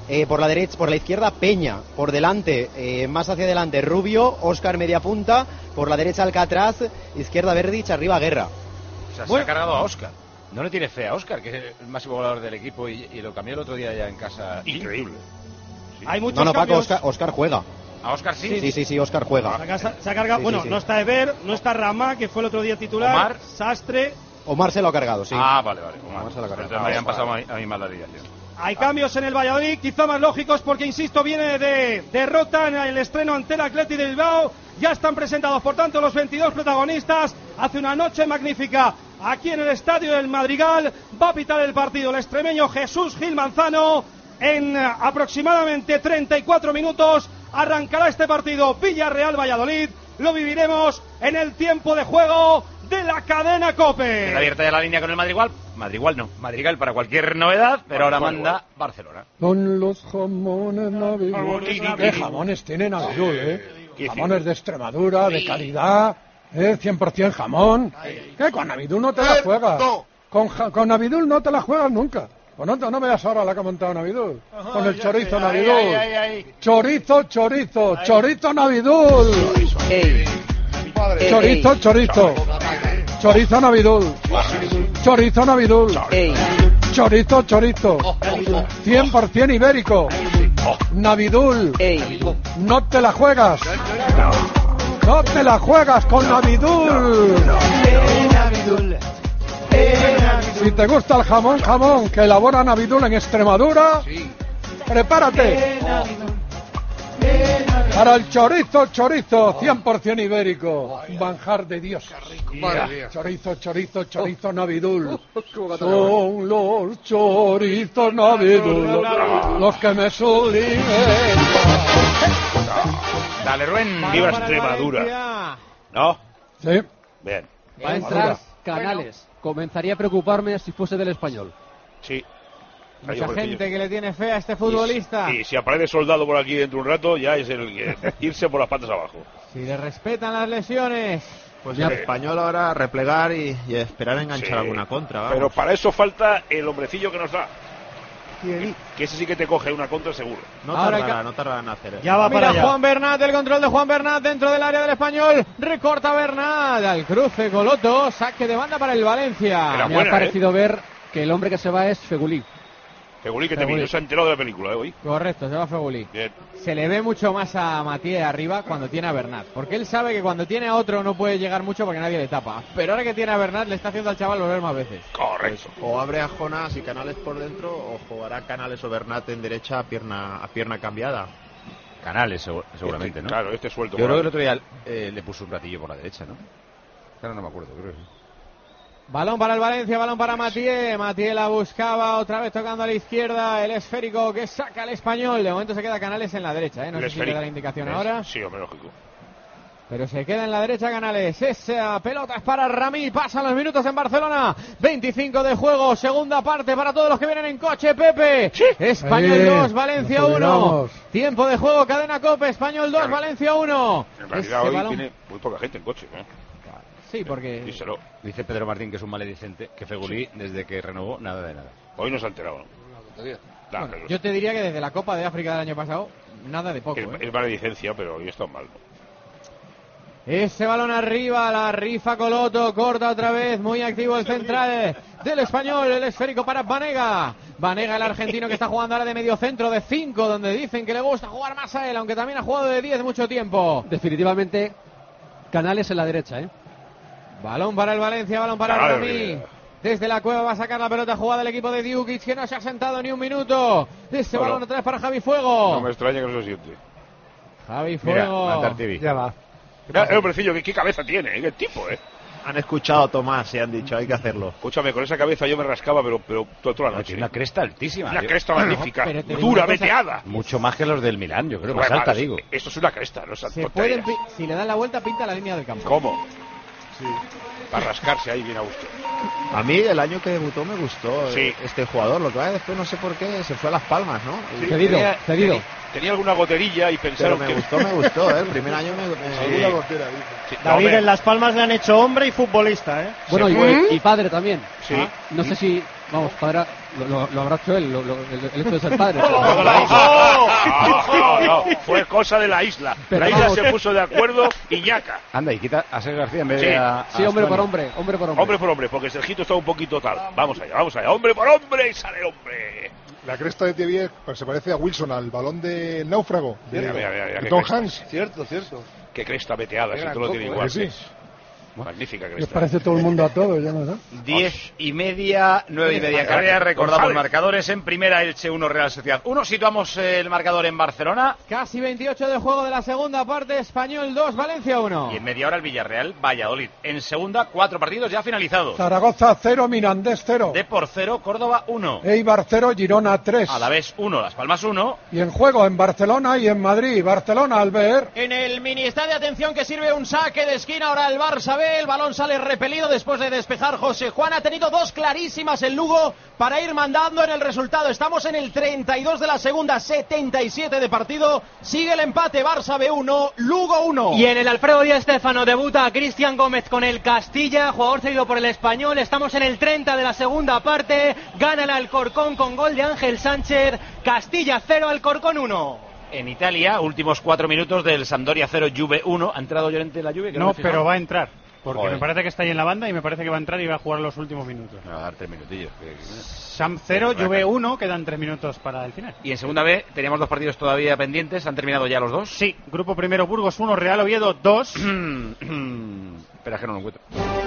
Eh, por la derecha, por la izquierda, Peña. Por delante, eh, más hacia adelante, Rubio. Óscar media punta. Por la derecha, Alcatraz. Izquierda, Verdich. Arriba, Guerra. O sea, Bueno. se ha cargado a Óscar. No le tiene fe a Óscar, que es el máximo goleador del equipo, y, y lo cambió el otro día ya en casa. Increíble. Hay muchos No, no, Paco, cambios. Óscar, Óscar juega. ¿A Óscar sí? Sí, sí, sí, Óscar juega. Se ha, se ha cargado, Sí, bueno, sí, sí. no está Ever, no está Ramá, que fue el otro día titular. Omar. Sastre. Omar se lo ha cargado, sí. Ah, vale, vale. Omar se lo ha cargado. Entonces me habían pasado a mí, a mí mal la ligación. Hay cambios en el Valladolid, quizá más lógicos, porque, insisto, viene de derrota en el estreno ante el Athletic de Bilbao. Ya están presentados, por tanto, los veintidós protagonistas. Hace una noche magnífica aquí en el Estadio del Madrigal. Va a pitar el partido el extremeño Jesús Gil Manzano. En eh, aproximadamente treinta y cuatro minutos arrancará este partido Villarreal-Valladolid. Lo viviremos en el tiempo de juego de la cadena COPE. Queda abierta ya la línea con el Madrigual. Madrigual no, Madrigal para cualquier novedad, pero ahora manda Barcelona. Con los jamones Navidul. ¿Qué jamones tiene Navidul, eh? Jamones de Extremadura, de calidad, eh, cien por ciento jamón. ¿Qué? Con Navidul no te la juegas. Con, ja- con Navidul no te la juegas nunca. Pues no, te- no veas ahora la que ha montado Navidul. Con el chorizo Navidul. Chorizo, chorizo, chorizo Navidul. Chorizo, chorizo. Chorizo Navidul. Chorizo Navidul. Chorizo, chorizo. cien por ciento ibérico. Navidul. No te la juegas. No te la juegas con Navidul. Si te gusta el jamón, jamón que elabora Navidul en Extremadura, prepárate para el chorizo, chorizo, cien por ciento ibérico, un manjar de Dios. Madre mía. Chorizo, chorizo, chorizo Navidul. Son los chorizos Navidul los que me sublimen. Dale, Rubén. Viva Extremadura. ¿No? Sí. Bien. Va a entrar Canales. Comenzaría a preocuparme si fuese del Español. Sí. Mucha gente que le tiene fe a este futbolista. Y si aparece Soldado por aquí dentro de un rato, ya es el que irse por las patas abajo. Si le respetan las lesiones. Pues el Español ahora replegar y, y esperar a enganchar Sí. alguna contra. Vamos. Pero para eso falta el hombrecillo que nos da. Que, que ese sí que te coge una contra seguro. No Ahora tardará, que- no tardará en hacer. Ya va para Juan Bernat, el control de Juan Bernat dentro del área del Español. Recorta Bernat al cruce Coloto, saque de banda para el Valencia. Me ha parecido ver que el hombre que se va es Fegulí. Fegulí, que te Fegulí. vino, se ha enterado de la película, ¿eh? Hoy. Correcto, se va Fegulí. Bien. Se le ve mucho más a Matías arriba cuando tiene a Bernat, porque él sabe que cuando tiene a otro no puede llegar mucho porque nadie le tapa. Pero ahora que tiene a Bernat le está haciendo al chaval volver más veces. Correcto. O abre a Jonás y Canales por dentro, o jugará Canales o Bernat en derecha a pierna, a pierna cambiada. Canales, segu- seguramente, ¿no? Claro, este suelto. Yo creo que el por otro día eh, le puso un ratillo por la derecha, ¿no? Claro, no me acuerdo, creo que sí. Balón para el Valencia, balón para Matías. Matías la buscaba, otra vez tocando a la izquierda. El esférico que saca al Español. De momento se queda Canales en la derecha, ¿eh? No El sé si le esférico. da la indicación Es- ahora. Sí, hombre, lógico. Pero se queda en la derecha Canales. Esa pelota es para Ramí. Pasan los minutos en Barcelona. veinticinco de juego. Segunda parte para todos los que vienen en coche. Pepe. Español Sí, dos, Valencia nos uno. olvidamos. Tiempo de juego. Cadena Cope. Español dos, Valencia uno. En realidad Ese hoy balón- tiene muy poca gente en coche, ¿eh? Sí, porque... Díselo. Dice Pedro Martín que es un maledicente, que Fegulí, desde que renovó, nada de nada. Hoy no se ha enterado, ¿no? Nah, Bueno, pero yo te diría que desde la Copa de África del año pasado, nada de poco. es, ¿eh? es maledicencia, pero hoy está mal. ¿no? Ese balón arriba, la rifa Coloto, corta otra vez, muy activo el central del Español, el esférico para Vanega. Vanega, el argentino que está jugando ahora de medio centro, de cinco, donde dicen que le gusta jugar más a él, aunque también ha jugado de diez mucho tiempo. Definitivamente, Canales en la derecha, ¿eh? Balón para el Valencia, balón para Claro, Ramí. bien. Desde la cueva va a sacar la pelota jugada el equipo de Djukic, que no se ha sentado ni un minuto. Ese Bueno, balón otra vez para Javi Fuego. No me extraña que no se siente. Javi Mira, Fuego. Mantartivi. Ya va. Mira, el hombrecillo, ¿qué, qué cabeza tiene? ¿eh? ¿Qué tipo, eh? Han escuchado a Tomás y han dicho, hay que hacerlo. Escúchame, con esa cabeza yo me rascaba, pero, pero toda, toda la noche. Tiene una cresta altísima. Una Yo- cresta magnífica, pero te digo dura, una cosa, veteada. Mucho más que los del Milán, yo creo, más Bueno, alta, vale, digo. Esto es una cresta, no es Se tonterías. pueden pi- si le dan la vuelta, pinta la línea del campo. ¿Cómo? Sí. Para rascarse ahí bien a gusto. A mí el año que debutó me gustó Sí. eh, este jugador, lo que pasa es que después no sé por qué se fue a Las Palmas, ¿no? Sí, Y- Cedido, tenía- cedido. tenía- Tenía alguna goterilla y Pero pensaron me que... gustó, me gustó, ¿eh? El primer año me... me- Alguna gotera, Sí, no, David, hombre. en Las Palmas le han hecho hombre y futbolista, ¿eh? Bueno, y, y padre también. Sí. Ah, No sé si Vamos, padre, lo, lo, lo habrá hecho él, lo, lo, el, el hecho de ser padre. No, no, no, fue cosa de la isla. Pero la isla vamos. se puso de acuerdo y ñaca. Anda, y quita a Sergio García en vez Sí. de a, a Sí, hombre por Astoni. hombre, hombre por hombre. Hombre por hombre, porque Sergito está un poquito tal. Vamos allá, vamos allá. Hombre por hombre y sale el hombre. La cresta de Tievier pues, se parece a Wilson, al balón de náufrago de, Mira, mira, mira, mira, de qué Tom cresta. Hanks. Cierto, cierto. Qué cresta veteada, Qué si gran todo lo tiene coco, igual. ¿eh? Sí. Magnífica Les cresta. parece todo el mundo a todo, ya no sé. Diez y media, nueve y media Canarias. Recordamos González. marcadores. En primera, Elche uno, Real Sociedad uno. Situamos eh, el marcador en Barcelona. Casi veintiocho de juego de la segunda parte. Español dos, Valencia uno. Y en media hora el Villarreal, Valladolid. En segunda, cuatro partidos ya finalizados. Zaragoza cero, Mirandés cero. De por cero, Córdoba uno. Eibar cero, Girona tres. Alavés uno, Las Palmas uno. Y en juego en Barcelona y en Madrid. Barcelona, Albert. En el mini estadio, atención que sirve un saque de esquina. Ahora el Barça B. El balón sale repelido después de despejar José Juan. Ha tenido dos clarísimas el Lugo para ir mandando en el resultado. Estamos en el treinta y dos de la segunda, setenta y siete de partido. Sigue el empate. Barça B uno, Lugo uno. Y en el Alfredo Di Stéfano debuta Cristian Gómez con el Castilla, jugador cedido por el Español. Estamos en el treinta de la segunda parte. Gana el Alcorcón con gol de Ángel Sánchez. Castilla cero, Alcorcón uno. En Italia, últimos cuatro minutos del Sampdoria cero, Juve uno. ¿Ha entrado Llorente en la Juve? Que No, me he fijado. pero va a entrar. Porque Joder. me parece que está ahí en la banda y me parece que va a entrar y va a jugar los últimos minutos. Me va a dar tres minutillos. que- Sam cero, Juve uno, quedan tres minutos para el final. Y en segunda B teníamos dos partidos todavía pendientes. ¿Han terminado ya los dos? Sí, grupo primero Burgos uno, Real Oviedo dos. Espera que no lo encuentro.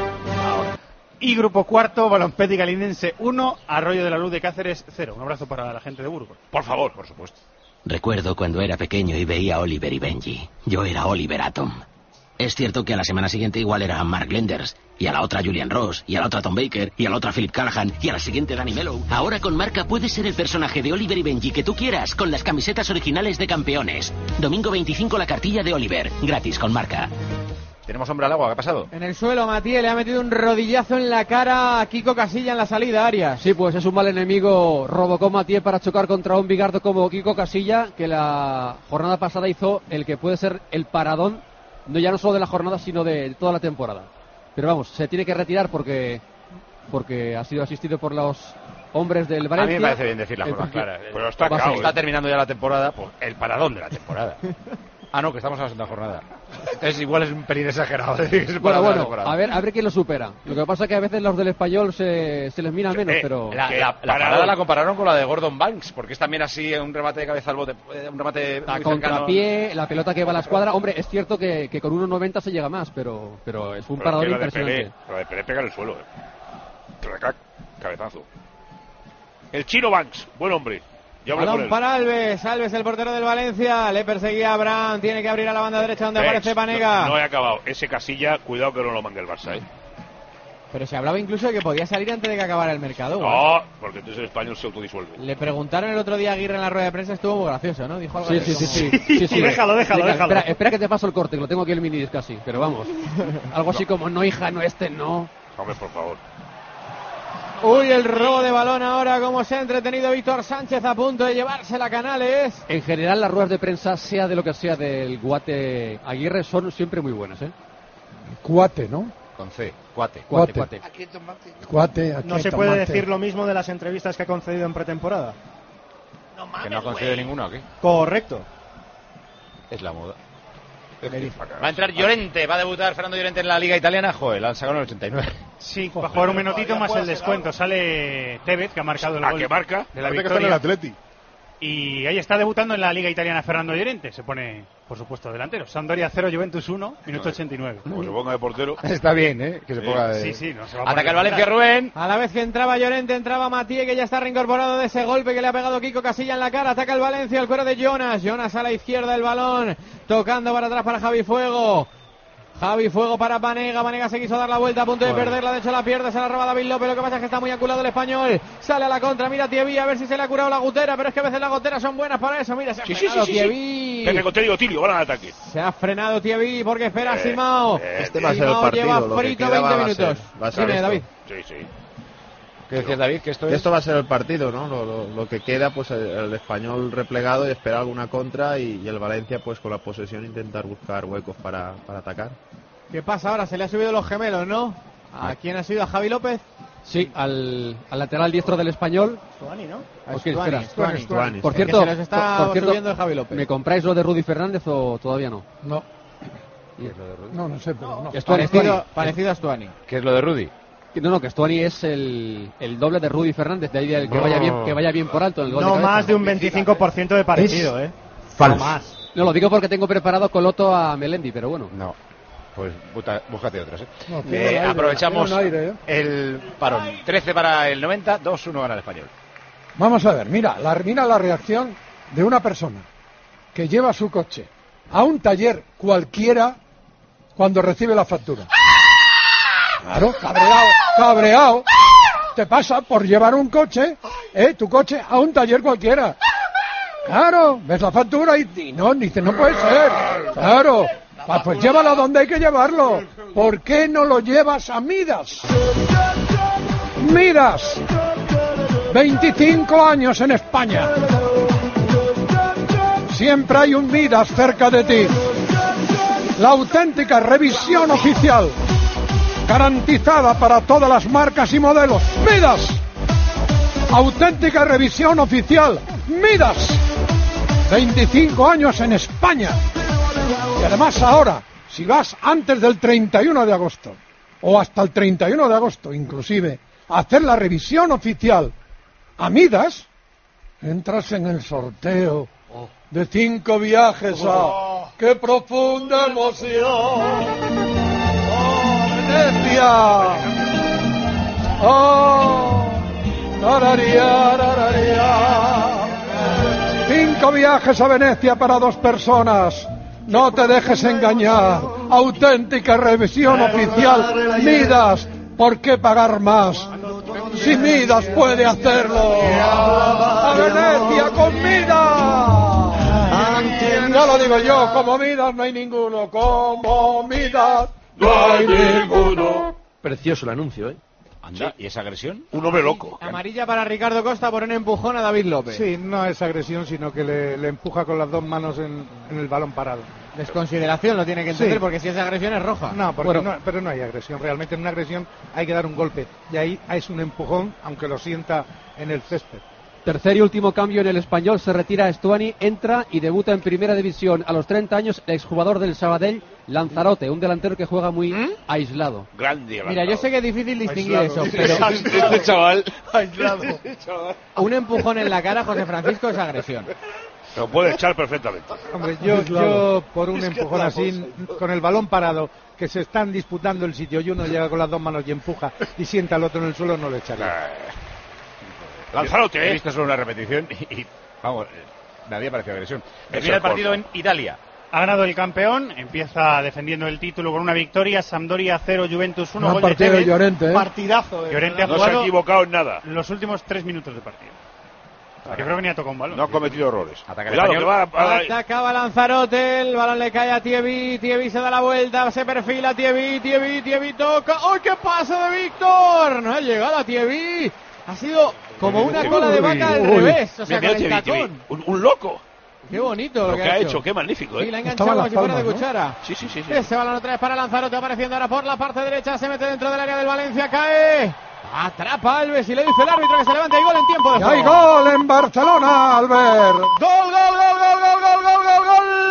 Y grupo cuarto, Balompet y Galinense uno, Arroyo de la Luz de Cáceres cero. Un abrazo para la gente de Burgos. Por favor, por supuesto. Recuerdo cuando era pequeño y veía a Oliver y Benji. Yo era Oliver Atom. Es cierto que a la semana siguiente igual era Mark Lenders, y a la otra Julian Ross, y a la otra Tom Baker, y a la otra Philip Callahan, y a la siguiente Danny Mellow. Ahora con Marca puedes ser el personaje de Oliver y Benji que tú quieras, con las camisetas originales de campeones. Domingo veinticinco la cartilla de Oliver, gratis con Marca. Tenemos hombre al agua, ¿qué ha pasado? En el suelo, Matías le ha metido un rodillazo en la cara a Kiko Casilla en la salida, Arias. Sí, pues es un mal enemigo Robocop Matías para chocar contra un bigardo como Kiko Casilla, que la jornada pasada hizo el que puede ser el paradón, no ya no solo de la jornada, sino de toda la temporada. Pero vamos, se tiene que retirar porque porque ha sido asistido por los hombres del Valencia. A mí me parece bien decir las El cosas partido- claras. Pero está Va a cao, ser- está ¿eh? terminando ya la temporada, pues el paradón de la temporada. Ah, no, que estamos en la segunda jornada. Entonces igual es un pelín exagerado decir que es el Bueno, paradón de la bueno, temporada. a ver, a ver quién lo supera. Lo que pasa es que a veces los del español se, se les mira menos, Eh, pero... La, la- la parada la compararon con la de Gordon Banks, porque es también así un remate de cabeza al bote, eh, un remate A muy cercano. contrapié, la pelota que va a la escuadra. Hombre, es cierto que, que con uno noventa se llega más, pero, pero es un Pero parador es que la de impresionante. Pelé, la de Pelé pega en el suelo. Eh. Tracac, cabezazo. El Chino Banks, buen hombre. Yo hablé con Balón él. para Alves, Alves el portero del Valencia, le perseguía a Abraham, tiene que abrir a la banda derecha donde ¿Ves? aparece Panega. No, no he acabado. Ese Casilla, cuidado que no lo mangue el Barça, ¿eh? Pero se hablaba incluso de que podía salir antes de que acabara el mercado. No, porque entonces el español se autodisuelve. Le preguntaron el otro día a Aguirre en la rueda de prensa, estuvo muy gracioso, ¿no? Dijo algo Sí, así sí, sí, como- sí, sí, sí. déjalo, déjalo, Venga, déjalo. Espera, espera que te paso el corte, que lo tengo aquí el mini casi, pero vamos. Algo así como, no hija, no este, no. Hombre, por favor. Uy, el robo de balón ahora, cómo se ha entretenido Víctor Sánchez a punto de llevársela a Canales. En general las ruedas de prensa, sea de lo que sea del Guate Aguirre, son siempre muy buenas, ¿eh? Cuate, ¿no? Con C, cuate. Cuate, Cuate. cuate. Cuate, aquí No se tomate. puede decir lo mismo de las entrevistas que ha concedido en pretemporada. Que no ha concedido ninguna, ¿o qué? Correcto. Es la moda. Va a entrar Llorente, va a debutar Fernando Llorente en la Liga Italiana. Joder, la han sacado en el ochenta y nueve. Sí, va a jugar un minutito más el descuento. Sale Tevez, que ha marcado el ¿A gol qué marca? de la Parece que está en el victoria. Atleti. Y ahí está debutando en la Liga Italiana Fernando Llorente. Se pone, por supuesto, delantero. Sampdoria cero, Juventus uno, minuto ochenta y nueve. Como se ponga de portero. Está bien, ¿eh? Que se ponga de... Sí, sí, no se va a poner Ataca el de Valencia, central. Rubén. A la vez que entraba Llorente, entraba Matías, que ya está reincorporado de ese golpe que le ha pegado Kiko Casilla en la cara. Ataca el Valencia, el cuero de Jonas. Jonas a la izquierda el balón, tocando para atrás para Javi Fuego. Javi Fuego para Panega, Panega se quiso dar la vuelta a punto de Bueno. perderla, de hecho la pierde, se la roba David López, lo que pasa es que está muy aculado el español, sale a la contra, mira Tievi, a ver si se le ha curado la gotera, pero es que a veces las goteras son buenas para eso, mira, se ha Sí, sí, frenado sí, sí, Tievi. Pepe Cotello y Otilio van al ataque. Se ha frenado Tievi porque espera a Eh, Simao. eh, Este va a ser el Simao partido. lleva Lo que frito queda va veinte a ser- minutos. va a ser Dime, esto. David. Sí, sí. ¿Qué decías, David? Que esto Que es... esto va a ser el partido, ¿no? Lo, lo- lo que queda, pues el, el español replegado y esperar alguna contra y, y el Valencia, pues con la posesión intentar buscar huecos para, para atacar. ¿Qué pasa ahora? Se le ha subido los gemelos, ¿no? ¿A quién ha sido? ¿A Javi López? Sí, al, al lateral diestro del Español. Stuani, ¿no? ¿O quién Stuani, espera? Stuani, Stuani. Por Es que cierto, se les está por, por cierto, subiendo el Javi López. ¿me compráis lo de Rudy Fernández o todavía no? No. No, no sé, pero no. Stuani, Parecido, Stuani. parecido a Stuani. ¿Qué es lo de Rudy? No, no, que Stuani es el, el doble de Rudy Fernández, de ahí el que No. vaya bien, que vaya bien por alto en el gol No de cabeza. más de un veinticinco por ciento de parecido, ¿eh? Falso. No más. No, lo digo porque tengo preparado Coloto a Melendi, pero bueno. No. Pues buta- búscate otras, ¿eh? No, tiene Eh, un aire, aprovechamos tiene un aire, ¿eh? el parón. trece para el noventa, dos uno gana el Español. Vamos a ver, mira la, mira la reacción de una persona que lleva su coche a un taller cualquiera cuando recibe la factura. Claro, cabreado, cabreado. Te pasa por llevar un coche, ¿eh? Tu coche a un taller cualquiera. Claro, ves la factura y, y no, dice, no puede ser. Claro, pa- pues llévalo donde hay que llevarlo. ¿Por qué no lo llevas a Midas? Midas. veinticinco años en España. Siempre hay un Midas cerca de ti. La auténtica revisión oficial, garantizada para todas las marcas y modelos. Midas. Auténtica revisión oficial. Midas. veinticinco años en España. Y además ahora, si vas antes del treinta y uno de agosto, o hasta el treinta y uno de agosto inclusive, a hacer la revisión oficial a Midas, entras en el sorteo de cinco viajes a... ¡Qué profunda emoción! ¡Oh, Venecia! ¡Oh! ¡Tararía, tararía! Cinco viajes a Venecia para dos personas. No te dejes engañar. Auténtica revisión oficial. Midas, ¿por qué pagar más? Si Midas puede hacerlo. A Venecia con Midas. Ya lo digo yo, como Midas no hay ninguno. Como Midas no hay ninguno. Precioso el anuncio, ¿eh? Anda, ¿y esa agresión? Un hombre loco. Amarilla para Ricardo Costa por un empujón a David López. Sí, no es agresión, sino que le, le empuja con las dos manos en, en el balón parado. Desconsideración lo tiene que entender, Sí. porque si es agresión es roja. No, porque Bueno. no, pero no hay agresión. Realmente en una agresión hay que dar un golpe. Y ahí es un empujón, aunque lo sienta en el césped. Tercer y último cambio en el Español, se retira Stuani, entra y debuta en Primera División a los treinta años el exjugador del Sabadell, Lanzarote, un delantero que juega muy aislado. Grande. Mira, yo sé que es difícil distinguir Aislado. eso, pero Este chaval. aislado. Un empujón en la cara, José Francisco, es agresión. Lo puede echar perfectamente. Hombre, yo, yo por un empujón así, con el balón parado, que se están disputando el sitio y uno llega con las dos manos y empuja y sienta al otro en el suelo, no le echaría. Lanzarote, He ¿eh? visto solo una repetición y, y, vamos, eh, me había parecido agresión. Eso Termina el es partido corto. en Italia. Ha ganado el campeón, empieza defendiendo el título con una victoria, Sampdoria cero, Juventus uno, Gran gol de partido de Tevez. Llorente, ¿eh? Partidazo. eh. Llorente ha No se ha jugado equivocado en nada. los últimos tres minutos de partido. Yo creo que ni ha tocado un balón. No ha cometido errores. Ataca el Cuidado, que español. va a- a- Atacaba Lanzarote, el balón le cae a Thievi, Thievi se da la vuelta, se perfila Thievi, Thievi, Thievi toca. ¡Ay, qué pase de Víctor! No ha llegado a Thievi. Ha sido como una cola de vaca al Uy. revés, o sea, Mira, con el mira, Thievi, tacón. Un, un loco. Qué bonito lo, Lo que ha hecho, qué magnífico, ¿eh? Sí, la ha Estaba enganchado en como las si fuera de palmas, ¿no? cuchara. Sí, sí, sí. sí. Ese balón otra vez para Lanzarote, apareciendo ahora por la parte derecha, se mete dentro del área del Valencia, cae. Atrapa a Alves y le dice el árbitro que se levante y gol en tiempo de Y hay juego. gol en Barcelona, Albert. Gol, gol, gol, gol, gol, gol, gol, gol,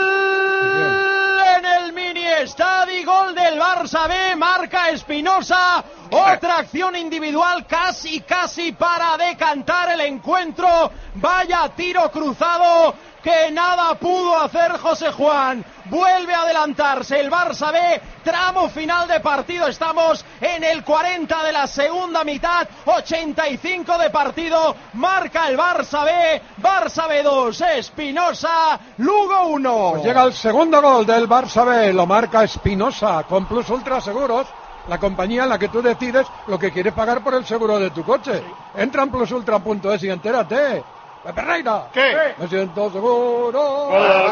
gol. En el mini estadio, gol del Barça B, marca Espinosa. Otra acción individual, casi, casi para decantar el encuentro. Vaya tiro cruzado que nada pudo hacer José Juan. Vuelve a adelantarse el Barça B, tramo final de partido. Estamos en el cuarenta de la segunda mitad, ochenta y cinco de partido. Marca el Barça B, Barça B dos, Espinosa, Lugo uno. Pues llega el segundo gol del Barça B, lo marca Espinosa con Plus Ultra Seguros, la compañía en la que tú decides lo que quieres pagar por el seguro de tu coche. Entra en plus ultra punto es y entérate. Pepe Reina. ¿Qué? Me siento seguro.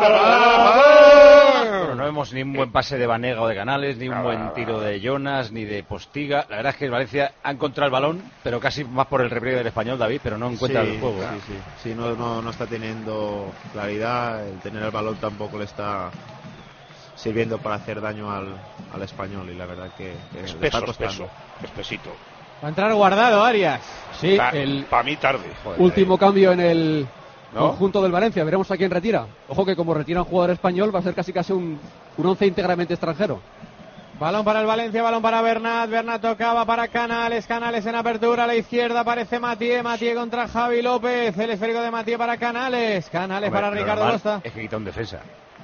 Bueno, no vemos ni un buen pase de Banega o de Canales, ni un buen tiro de Jonas, ni de Postiga. La verdad es que el Valencia ha encontrado el balón, pero casi más por el repliegue del Español, David, pero no encuentra Sí, el juego. Sí, sí, sí, no, no, no está teniendo claridad, el tener el balón tampoco le está sirviendo para hacer daño al, al Español y la verdad que, que le está Espeso, costando. espeso. Espesito. Va a entrar Guardado, Arias. Sí, Para el mí tarde. Joder, último cambio en el ¿no? conjunto del Valencia. Veremos a quién retira. Ojo que como retira un jugador español va a ser casi casi un, un once íntegramente extranjero. Balón para el Valencia, balón para Bernat. Bernat tocaba para Canales. Canales en apertura a la izquierda. Aparece Matié. Matié contra Javi López. El esférico de Matié para Canales. Canales Hombre, para lo Ricardo normal Costa. Es que quita un defensa.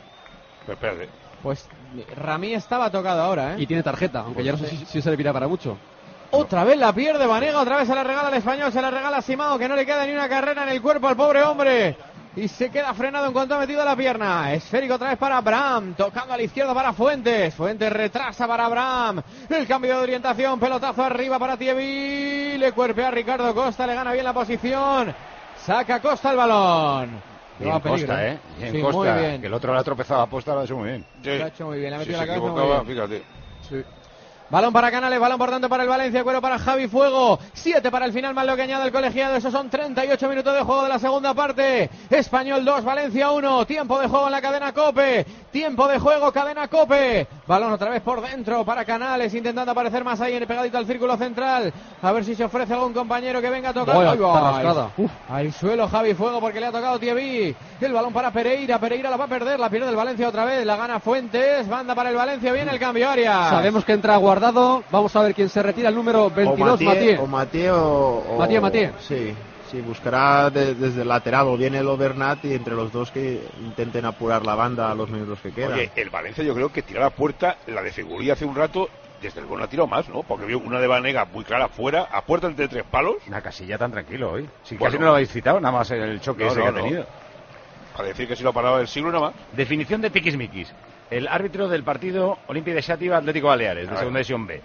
Pero espérate. Pues Ramí estaba tocado ahora, ¿eh? Y tiene tarjeta, aunque ya no sé si, si servirá para mucho. Otra vez la pierde Vanega, otra vez se la regala al español, se la regala a Simao, que no le queda ni una carrera en el cuerpo al pobre hombre. Y se queda frenado en cuanto ha metido la pierna. Esférico otra vez para Abraham, tocando a la izquierda para Fuentes. Fuentes retrasa para Abraham. El cambio de orientación, pelotazo arriba para Thierry. Le cuerpea a Ricardo Costa, le gana bien la posición. Saca Costa el balón. Bien Costa, ¿eh? Bien Sí, Costa, muy bien. que el otro le ha tropezado a posta, lo ha hecho muy bien. Sí. Lo ha hecho muy bien, le ha metido Si la se cabeza muy equivocaba, bien. fíjate. Sí. Balón para Canales, balón por tanto para el Valencia, cuero para Javi Fuego, siete para el final más lo que añade el colegiado, esos son treinta y ocho minutos de juego de la segunda parte. Español dos, Valencia uno, tiempo de juego en la cadena COPE, tiempo de juego cadena COPE. Balón otra vez por dentro para Canales, intentando aparecer más ahí en el pegadito al círculo central, a ver si se ofrece algún compañero que venga a tocar. Vaya, Ahí va, tarrascada. Uf, al suelo Javi Fuego porque le ha tocado Thierry. El balón para Pereira, Pereira la va a perder, la pierde el Valencia otra vez, la gana Fuentes, banda para el Valencia, viene el cambio, Arias. Sabemos que entra Guardado, vamos a ver quién se retira, el número veintidós, Matié. O Matié o... o- Matié, Matié. Sí, sí, buscará de- desde el lateral o bien el Overnat y entre los dos que intenten apurar la banda a los minutos que quedan. Oye, el Valencia yo creo que tiró a la puerta, la de Fegulí hace un rato, desde el gol no ha tirado más, ¿no? Porque vio una de Vanega muy clara fuera, a puerta entre tres palos. Una casilla tan tranquilo hoy. Si Bueno. casi no lo habéis citado, nada más el choque No, ese no, que ha no. tenido. Para decir que si lo ha parado el siglo nada más. Definición de tiquismiquis. El árbitro del partido Olimpia de Xàtiva Atlético Baleares, de A segunda ver. división B.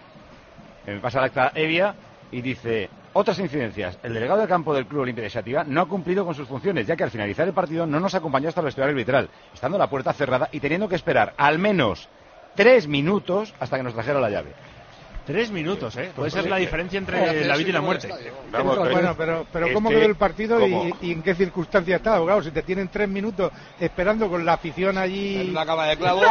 Me pasa el acta Evia y dice: otras incidencias. El delegado de campo del club Olimpia de Xàtiva no ha cumplido con sus funciones, ya que al finalizar el partido no nos acompañó hasta el vestuario arbitral, estando la puerta cerrada y teniendo que esperar al menos tres minutos hasta que nos trajera la llave. Tres minutos, ¿eh? Puede Pues ser sí. la diferencia entre la vida y la muerte. Vamos, Bueno, pero, pero ¿cómo este, quedó el partido y, ¿cómo? y en qué circunstancias está? Claro, si te tienen tres minutos esperando con la afición allí... En una cama de clavos.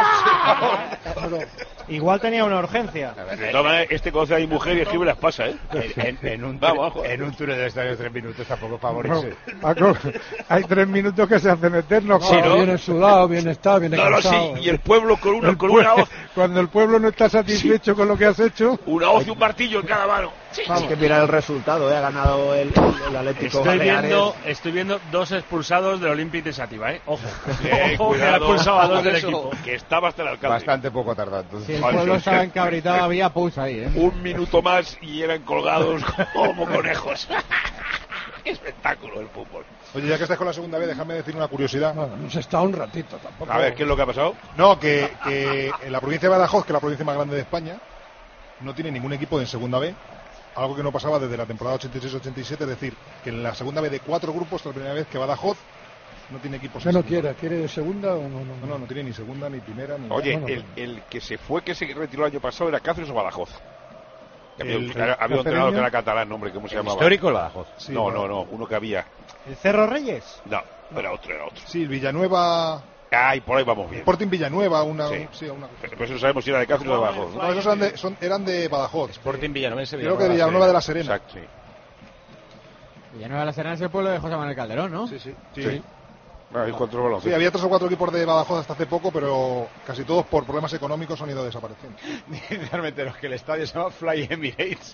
Igual tenía una urgencia. De todas maneras, este conoce a mi mujer y escribe las pasa, ¿eh? En, en un, Vamos, vamos. en un túnel del estadio de tres minutos tampoco No, favorece. Paco, hay tres minutos que se hacen eternos. Sí, Cuando- viene sudado, bien está, viene No, no, sí, cansado. y el pueblo con una, el con pue- una hoz, Cuando el pueblo no está satisfecho con lo que has hecho... una hoz y un martillo en cada mano. Hay que mirar el resultado, ¿eh? Ha ganado el, el Atlético Estoy Baleares. viendo, estoy viendo dos expulsados del Olympic de Xàtiva, ¿eh? Ojo. Eh, Ojo, que ha cuidado, expulsado a dos del eso, equipo. que estaba hasta el alcalde. Bastante poco tardado. Si el Vale, pueblo sí. estaba encabritado, había pus ahí, ¿eh? Un minuto más y eran colgados como conejos. Qué espectáculo el fútbol. Oye, ya que estás con la segunda vez, déjame decir una curiosidad. Bueno, nos está un ratito tampoco. A ver, ¿qué es lo que ha pasado? No, que, que en la provincia de Badajoz, que es la provincia más grande de España, no tiene ningún equipo en segunda B, algo que no pasaba desde la temporada ochenta y seis ochenta y siete, es decir, que en la segunda B de cuatro grupos es la primera vez que Badajoz no tiene equipos ¿Qué en no segunda quiere? ¿Quiere de segunda o no? no, B. No, no, no tiene ni segunda, ni primera, ni... Oye, Bueno, el, el que se fue, que se retiró el año pasado, era Cáceres o Badajoz. Que había, El- un- había el un entrenador que Cacereño. era catalán, hombre, ¿cómo se llamaba? Histórico el Badajoz. Sí, no, bueno. no, no, uno que había. ¿El Cerro Reyes? No, era otro, era otro. Sí, Villanueva... Ay, por ahí vamos bien. Sporting Villanueva, una... Sí. sí, una... Pero eso no sabemos si era de Cáceres o de Badajoz. ¿no? No, esos eran de, son- eran de Badajoz. Sporting Villanueva. Creo que de Villanueva de la Serena. Exacto, sí. Villanueva de la Serena es el pueblo de José Manuel Calderón, ¿no? Sí, sí. Sí. Ahí cuatro Sí, balones. había tres o cuatro equipos de Badajoz hasta hace poco, pero casi todos por problemas económicos han ido desapareciendo. Dice Armenteros que el estadio se llama Fly Emirates.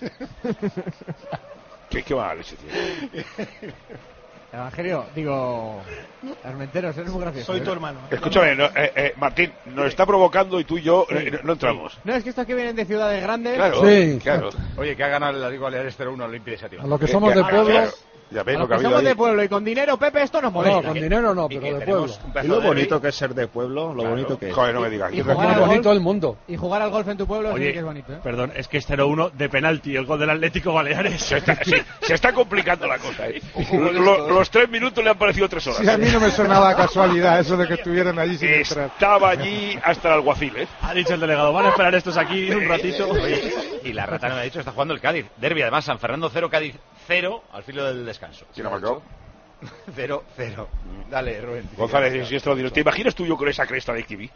Qué, qué mala leche, tío. Evangelio, digo, Armenteros, eres muy gracioso. Soy ¿eh? tu hermano. Escúchame, no, eh, eh, Martín, nos está provocando y tú y yo eh, no, no entramos. No, es que estos que vienen de ciudades grandes... Claro, Sí. claro. Oye, que ha ganado el Atlético Baleares cero uno al Olimpia de Xàtiva. A lo que Eh, somos que- de ah, pueblo... claro. Ya ves A lo los que ha que habido somos ahí. de pueblo y con dinero, Pepe, esto nos No, molesta. con dinero no, Y pero que de tenemos pueblo. un Y pedazo lo de bonito derbi. que es ser de pueblo, lo Claro. bonito que es. Joder, no me digas. Y Yo jugar Más al prefiero- bonito golf. del mundo. Y jugar al golf en tu pueblo sí Oye, que es bonito, ¿eh? perdón, es que este era uno de penalti, el gol del Atlético Baleares. Se está, sí, se está complicando la cosa. ¿eh? Lo- los tres minutos le han parecido tres horas. Sí, a mí no me sonaba casualidad eso de que estuvieran allí sin entrar. Estaba allí hasta el alguacil, ¿eh? Ha dicho el delegado, van a esperar estos aquí un ratito. Oye, y la rata no me ha dicho, está jugando el Cádiz. Derbi, además, San Fernando cero, Cádiz cero, al filo del descanso. ¿Quién ha marcado? Cero, cero. Dale, Rubén. González, si esto lo digo. ¿Te imaginas tú y yo con esa cresta de Kiwi?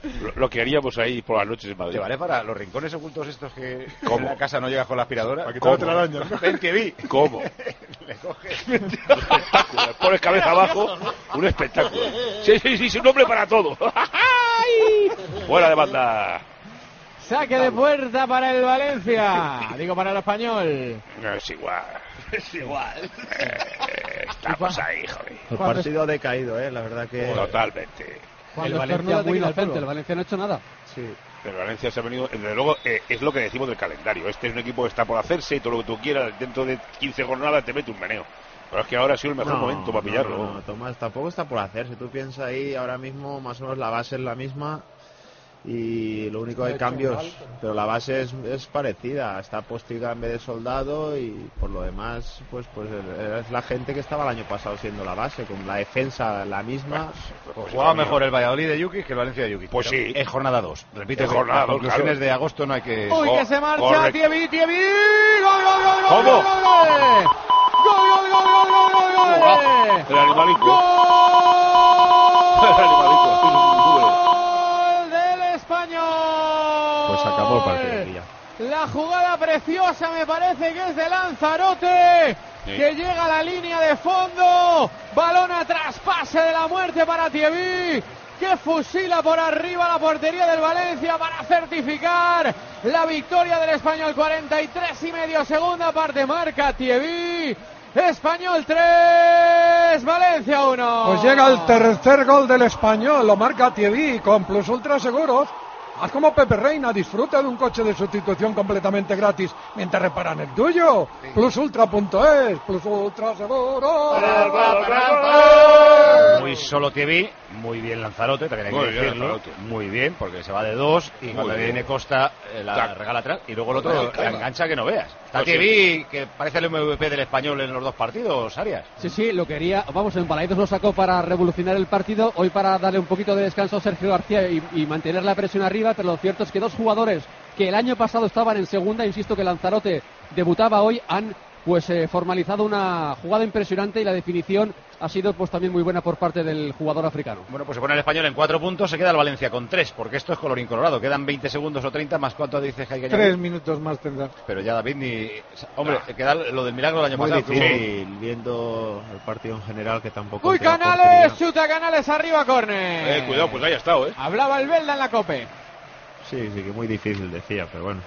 Lo, lo que haríamos ahí por las noches en Madrid. ¿Te vale para los rincones ocultos estos que ¿Cómo? en la casa no llegas con la aspiradora? Para quitarte ¿Cómo? la araña, ¿no? Ven, que vi. ¿Cómo? Le coges. Un espectáculo. Pones cabeza abajo, un espectáculo. Sí, sí, sí, es un nombre para todo. Fuera de banda. Saque de puerta para el Valencia. Digo, para el Español. No, es igual. Es igual. Eh, estamos ahí, joder. El partido ha decaído, ¿eh? La verdad que... Totalmente. El Valencia muy inocente, el Valencia no ha hecho nada. Sí. El Valencia se ha venido, desde luego, eh, es lo que decimos del calendario. Este es un equipo que está por hacerse y todo lo que tú quieras, dentro de quince jornadas te mete un meneo. Pero es que ahora ha sido el mejor No, momento para no, pillarlo. No, no, Tomás, tampoco está por hacer. Si tú piensas ahí, ahora mismo más o menos la base es la misma y lo único hay cambios, pero la base es, es parecida. Está Postiga en vez de Soldado y por lo demás, pues pues es la gente que estaba el año pasado siendo la base, con la defensa la misma. Pues jugaba mejor el Valladolid de Yuki que el Valencia de Yuki. Pues Pero sí. Es jornada dos. Repito, Es que jornada las dos, conclusiones claro. de agosto no hay que... Uy, que se marcha. Correcto. Tievi, Tievi. Gol, gol, gol, gol. ¿Cómo? Gol, gol, gol. Gol, gol, gol, gol, gol, gol, gol. El animalico. Gol. El animalico. Esto es un número. Gol del Español. Pues acabó el partido aquí ya. La jugada preciosa me parece que es de Lanzarote, Sí. que llega a la línea de fondo. Balón a traspase de la muerte para Tievi, que fusila por arriba la portería del Valencia para certificar la victoria del Español. Cuarenta y tres y medio, segunda parte, marca Tievi. Español tres, Valencia uno. Pues llega el tercer gol del Español, lo marca Tievi con Plus Ultra Seguros. Haz como Pepe Reina, disfruta de un coche de sustitución completamente gratis mientras reparan el tuyo. Sí. plus ultra punto es, Plus Ultra Seguros. Muy solo Tievi, muy bien Lanzarote, también hay que Muy bien, decirlo. Lanzarote. Muy bien, porque se va de dos y Muy cuando bien. viene Costa eh, la Tac. regala atrás y luego el otro Tac, la tac. engancha que no veas. Está Pues sí. Tievi, que parece el M V P del Español en los dos partidos, Arias. Sí, sí, lo quería. Vamos, en Palaitos lo sacó para revolucionar el partido. Hoy para darle un poquito de descanso a Sergio García y, y mantener la presión arriba. Pero lo cierto es que dos jugadores que el año pasado estaban en segunda, insisto que Lanzarote debutaba hoy, han pues eh, formalizado una jugada impresionante y la definición ha sido pues también muy buena por parte del jugador africano. Bueno, pues se pone el Español en cuatro puntos, se queda el Valencia con tres, porque esto es colorín colorado. Quedan veinte segundos o treinta, más cuánto dices que hay que añadir. Tres minutos más tendrá. Pero ya David ni... Hombre, queda lo del milagro del año Muy pasado. difícil, viendo el partido en general, que tampoco... Uy, entra en Canales, portería. chuta Canales arriba, córner. Eh, cuidado, pues ahí ha estado, ¿eh? Hablaba el Belda en la Cope. Sí, sí, que muy difícil, decía, pero bueno.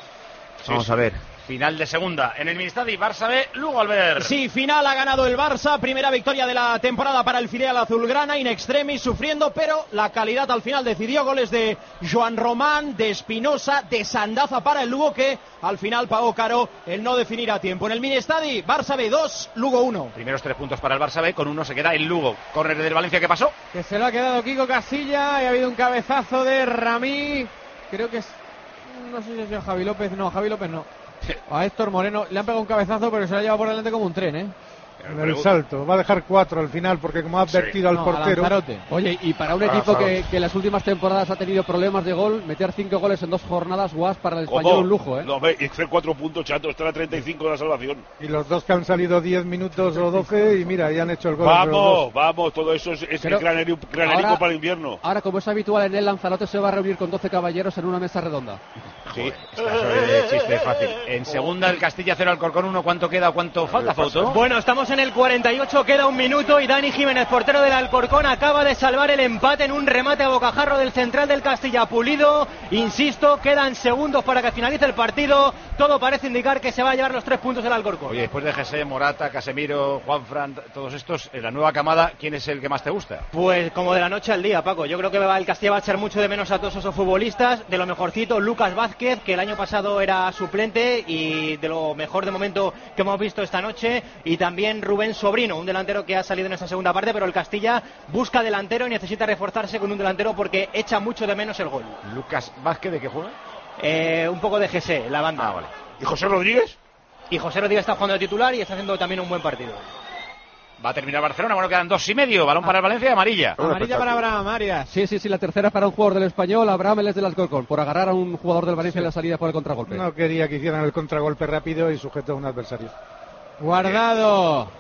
Sí, Vamos sí. a ver. Final de segunda en el Ministadi, Barça B, Lugo Albert. Sí, final ha ganado el Barça, primera victoria de la temporada para el filial azulgrana, in extremis, sufriendo, pero la calidad al final decidió. Goles de Joan Román, de Espinosa, de Sandaza para el Lugo, que al final pagó caro el no definir a tiempo. En el Ministadi, Barça B dos, Lugo uno. Primeros tres puntos para el Barça B, con uno se queda el Lugo. Córner del Valencia, ¿qué pasó? Que se lo ha quedado Kiko Casilla y ha habido un cabezazo de Ramí. Creo que es... No sé si ha sido Javi López, no, Javi López no. A Héctor Moreno le han pegado un cabezazo, pero se lo ha llevado por delante como un tren, ¿eh? En el salto, va a dejar cuatro al final porque como ha advertido Sí. al No, a portero. Lanzarote. Oye, y para un Ah, equipo que, Lanzarote. que en las últimas temporadas ha tenido problemas de gol, meter cinco goles en dos jornadas, guas, para el Español ¿Cómo? un lujo, ¿eh? No, ve, y hacer cuatro puntos, chato, está a treinta y cinco de la salvación. Y los dos que han salido diez minutos o doce y mira, ya han hecho el gol. entre los Vamos, dos. vamos, todo eso es, es Pero graneri- granerico ahora- para el invierno. Ahora, como es habitual en el Lanzarote, se va a reunir con doce caballeros en una mesa redonda. Sí, está eso de chiste fácil. En segunda, el Castilla cero, Alcorcón uno. ¿Cuánto queda o cuánto falta, Fausto? Bueno, estamos en el cuarenta y ocho, queda un minuto y Dani Jiménez, portero del Alcorcón, acaba de salvar el empate en un remate a bocajarro del central del Castilla, Pulido. Insisto, quedan segundos para que finalice el partido. Todo parece indicar que se va a llevar los tres puntos el Alcorcón. Oye, después de José, Morata, Casemiro, Juanfran, todos estos, en la nueva camada, ¿quién es el que más te gusta? Pues como de la noche al día, Paco. Yo creo que va- el Castilla va a echar mucho de menos a todos esos futbolistas. De lo mejorcito, Lucas Vázquez, que el año pasado era suplente, y de lo mejor de momento que hemos visto esta noche. Y también Rubén Sobrino, un delantero que ha salido en esta segunda parte, pero el Castilla busca delantero y necesita reforzarse con un delantero porque echa mucho de menos el gol. Lucas Vázquez, ¿de qué juega? Eh, un poco de G S, la banda. Ah, vale. ¿Y José Rodríguez? Y José Rodríguez está jugando de titular y está haciendo también un buen partido. Va a terminar Barcelona, bueno, quedan dos y medio. Balón para el Valencia, amarilla. Amarilla para Abraham Arias. Sí, sí, sí, la tercera para un jugador del Español, Abraham Eles del Alcorcón, por agarrar a un jugador del Valencia en la salida por el contragolpe. No quería que hicieran el contragolpe rápido y sujetó a un adversario. Guardado.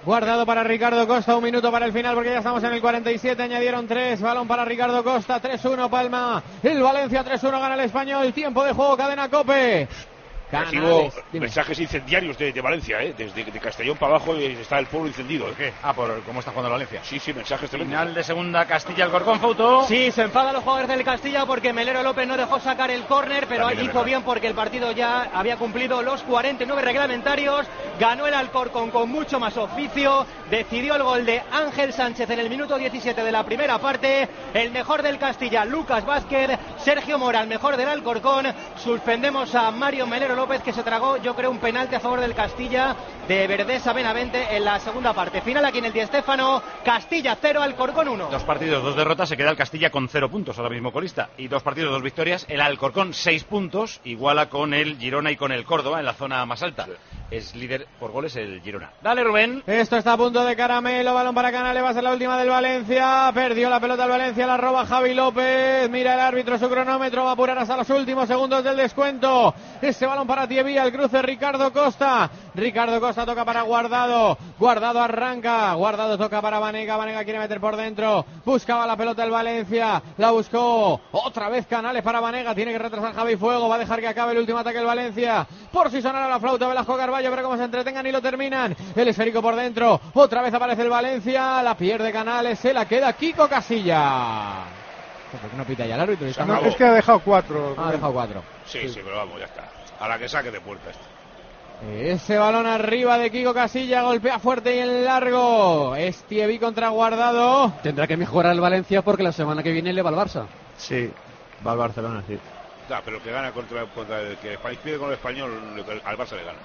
Guardado para Ricardo Costa, un minuto para el final porque ya estamos en el cuarenta y siete, añadieron tres, balón para Ricardo Costa, tres uno Palma, el Valencia tres uno gana el Español, tiempo de juego, Cadena COPE. Recibo mensajes incendiarios de, de Valencia, ¿eh? Desde de Castellón para abajo está el pueblo encendido. ¿eh? ¿Qué? Ah, por cómo está jugando Valencia. Sí, sí, mensajes tremendos. Final de segunda, Castilla, Alcorcón, Fouto. Sí, se enfadan los jugadores del Castilla porque Melero López no dejó sacar el córner, pero También hizo bien porque el partido ya había cumplido los cuarenta y nueve reglamentarios. Ganó el Alcorcón con mucho más oficio. Decidió el gol de Ángel Sánchez en el minuto diecisiete de la primera parte. El mejor del Castilla, Lucas Vázquez. Sergio Mora, el mejor del Alcorcón. Suspendemos a Mario Melero López, que se tragó, yo creo, un penalti a favor del Castilla de Verdesa Benavente en la segunda parte. Final aquí en el Di Stéfano, Castilla cero, Alcorcón uno. Dos partidos, dos derrotas, se queda el Castilla con cero puntos, ahora mismo colista. Y dos partidos, dos victorias, el Alcorcón seis puntos, iguala con el Girona y con el Córdoba en la zona más alta. Es líder por goles el Girona. Dale, Rubén. Esto está a punto de caramelo, balón para Canales, va a ser la última del Valencia. Perdió la pelota el Valencia, la roba Javi López. Mira el árbitro su cronómetro, va a apurar hasta los últimos segundos del descuento. Ese balón para Tievía, el cruce Ricardo Costa. Ricardo Costa toca para Guardado. Guardado arranca. Guardado toca para Vanega. Vanega quiere meter por dentro. Buscaba la pelota el Valencia. La buscó. Otra vez Canales para Vanega. Tiene que retrasar Javi Fuego. Va a dejar que acabe el último ataque el Valencia. Por si sonara la flauta Velasco Carballo, pero como se entretengan y lo terminan. El esférico por dentro. Otra vez aparece el Valencia. La pierde Canales. Se la queda Kiko Casilla. ¿Por qué no pita ya el árbitro? No, es que ha dejado cuatro. Ah, ha dejado cuatro. Sí, sí, sí, pero vamos, ya está. A la que saque de puerta esto. Ese balón arriba de Kiko Casilla, golpea fuerte y en largo. Estievi contra Guardado. Tendrá que mejorar el Valencia porque la semana que viene le va al Barça. Sí, va al Barcelona, sí. No, pero que gana contra, contra el que el país pide con el Español, al Barça le gana.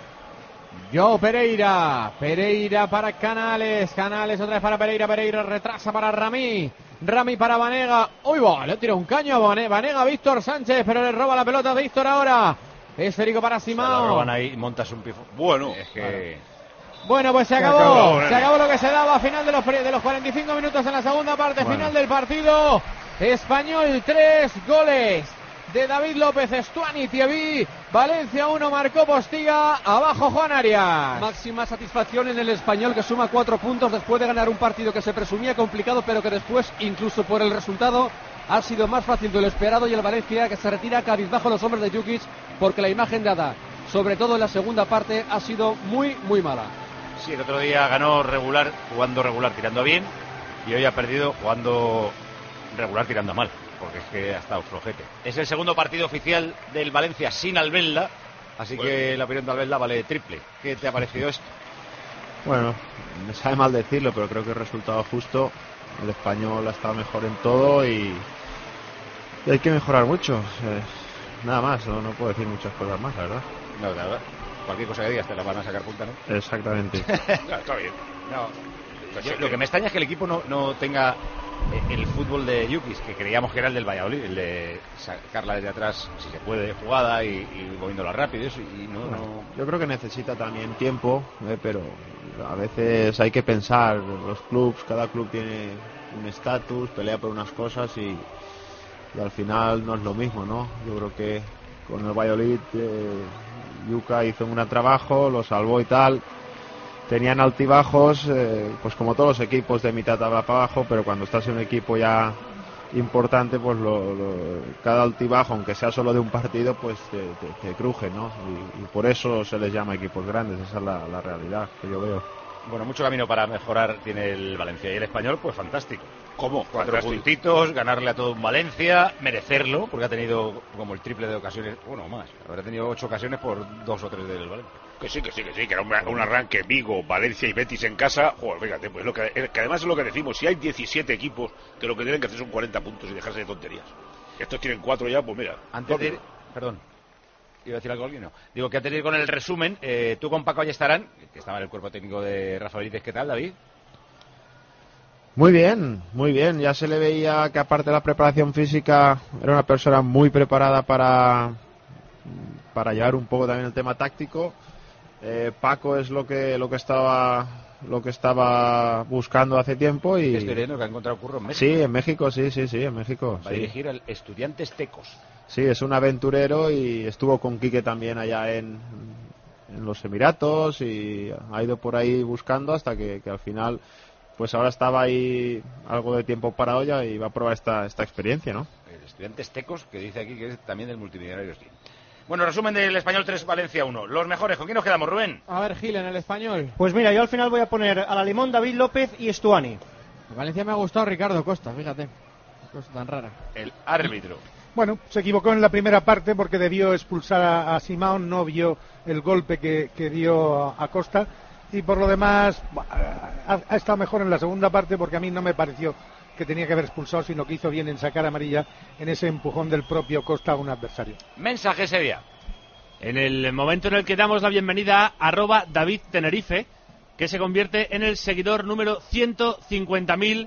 Joe Pereira, Pereira para Canales, Canales otra vez para Pereira, Pereira retrasa para Rami, Rami para Vanega, uy, va, le tira un caño a Vanega, Víctor Sánchez, pero le roba la pelota a Víctor ahora, esférico para Simao. Se roban ahí, montas un pifo. Bueno, es que... Bueno, pues se acabó, se acabó, se acabó lo que se daba a final de los, de los cuarenta y cinco minutos en la segunda parte, bueno. Final del partido, Español tres goles de David López, Estuani, Tiebí, Valencia uno, marcó Postiga, abajo Juan Arias. Máxima satisfacción en el Español, que suma cuatro puntos después de ganar un partido que se presumía complicado, pero que después, incluso por el resultado, ha sido más fácil de lo esperado, y el Valencia que se retira cabizbajo los hombres de Jukic, porque la imagen dada, sobre todo en la segunda parte, ha sido muy, muy mala. Sí, el otro día ganó regular, jugando regular, tirando bien, y hoy ha perdido jugando regular, tirando mal, porque es que ha estado flojete. Es el segundo partido oficial del Valencia sin Albelda, así bueno. que la opinión de Albelda vale triple. ¿Qué te ha parecido esto? Bueno, me sabe mal decirlo, pero creo que el resultado justo. El Español ha estado mejor en todo y, y hay que mejorar mucho. Eh, nada más, no, no puedo decir muchas cosas más, la verdad. No, la verdad. Cualquier cosa que digas te la van a sacar punta, ¿no? Exactamente. No, está bien. No. Yo, lo que me extraña es que el equipo no, no tenga el fútbol de Jukic, que creíamos que era el del Valladolid, el de sacarla desde atrás, si se puede, jugada y, y moviéndola rápido, eso, y no, bueno, no... Yo creo que necesita también tiempo, eh, pero a veces hay que pensar, los clubs, cada club tiene un estatus, pelea por unas cosas y, y al final no es lo mismo, ¿no? Yo creo que con el Valladolid eh, Yuka hizo un gran trabajo, lo salvó y tal. Tenían altibajos, eh, pues como todos los equipos de mitad tabla para abajo, pero cuando estás en un equipo ya importante, pues lo, lo, cada altibajo, aunque sea solo de un partido, pues te, te, te cruje, ¿no? Y, y por eso se les llama equipos grandes, esa es la, la realidad que yo veo. Bueno, mucho camino para mejorar tiene el Valencia, y el Español, pues fantástico. ¿Cómo? Cuatro puntitos, ganarle a todo un Valencia, merecerlo, porque ha tenido como el triple de ocasiones, bueno, más, habrá tenido ocho ocasiones por dos o tres del Valencia. Que sí, que sí, que sí, que era un, un arranque Vigo, Valencia y Betis en casa. Joder, fíjate, pues lo que, que además es lo que decimos, si hay diecisiete equipos que lo que tienen que hacer son cuarenta puntos y dejarse de tonterías. Estos tienen cuatro ya, pues mira. Antes de ir, perdón, iba a decir algo alguien, no. Digo que antes de ir con el resumen, eh, tú con Paco Ayestarán, que estaba en el cuerpo técnico de Rafa Benítez, ¿qué tal, David? Muy bien, muy bien. Ya se le veía que aparte de la preparación física era una persona muy preparada para, para llevar un poco también el tema táctico. Eh, Paco es lo que lo que estaba lo que estaba buscando hace tiempo y estoy leyendo que ha encontrado curro en México. Sí, en México, sí, sí, sí, en México. Va sí. a dirigir al Estudiantes Tecos. Sí, es un aventurero y estuvo con Quique también allá en en los Emiratos y ha ido por ahí buscando hasta que, que al final, pues ahora estaba ahí algo de tiempo para olla y va a probar esta, esta experiencia, ¿no? El Estudiantes Tecos, que dice aquí que es también del multimillonario Steam. Bueno, resumen del Español tres, Valencia uno. Los mejores, ¿con quién nos quedamos, Rubén? A ver, Gil, en el Español. Pues mira, yo al final voy a poner a la Limón, David López y Estuani. En Valencia me ha gustado Ricardo Costa, fíjate. Cosa tan rara. El árbitro. Bueno, se equivocó en la primera parte porque debió expulsar a, a Simão, no vio el golpe que, que dio a, a Costa, y por lo demás ha, ha estado mejor en la segunda parte porque a mí no me pareció que tenía que haber expulsado, sino que hizo bien en sacar amarilla en ese empujón del propio Costa a un adversario. Mensaje ese día. En el momento en el que damos la bienvenida a arroba David Tenerife, que se convierte en el seguidor número ciento cincuenta mil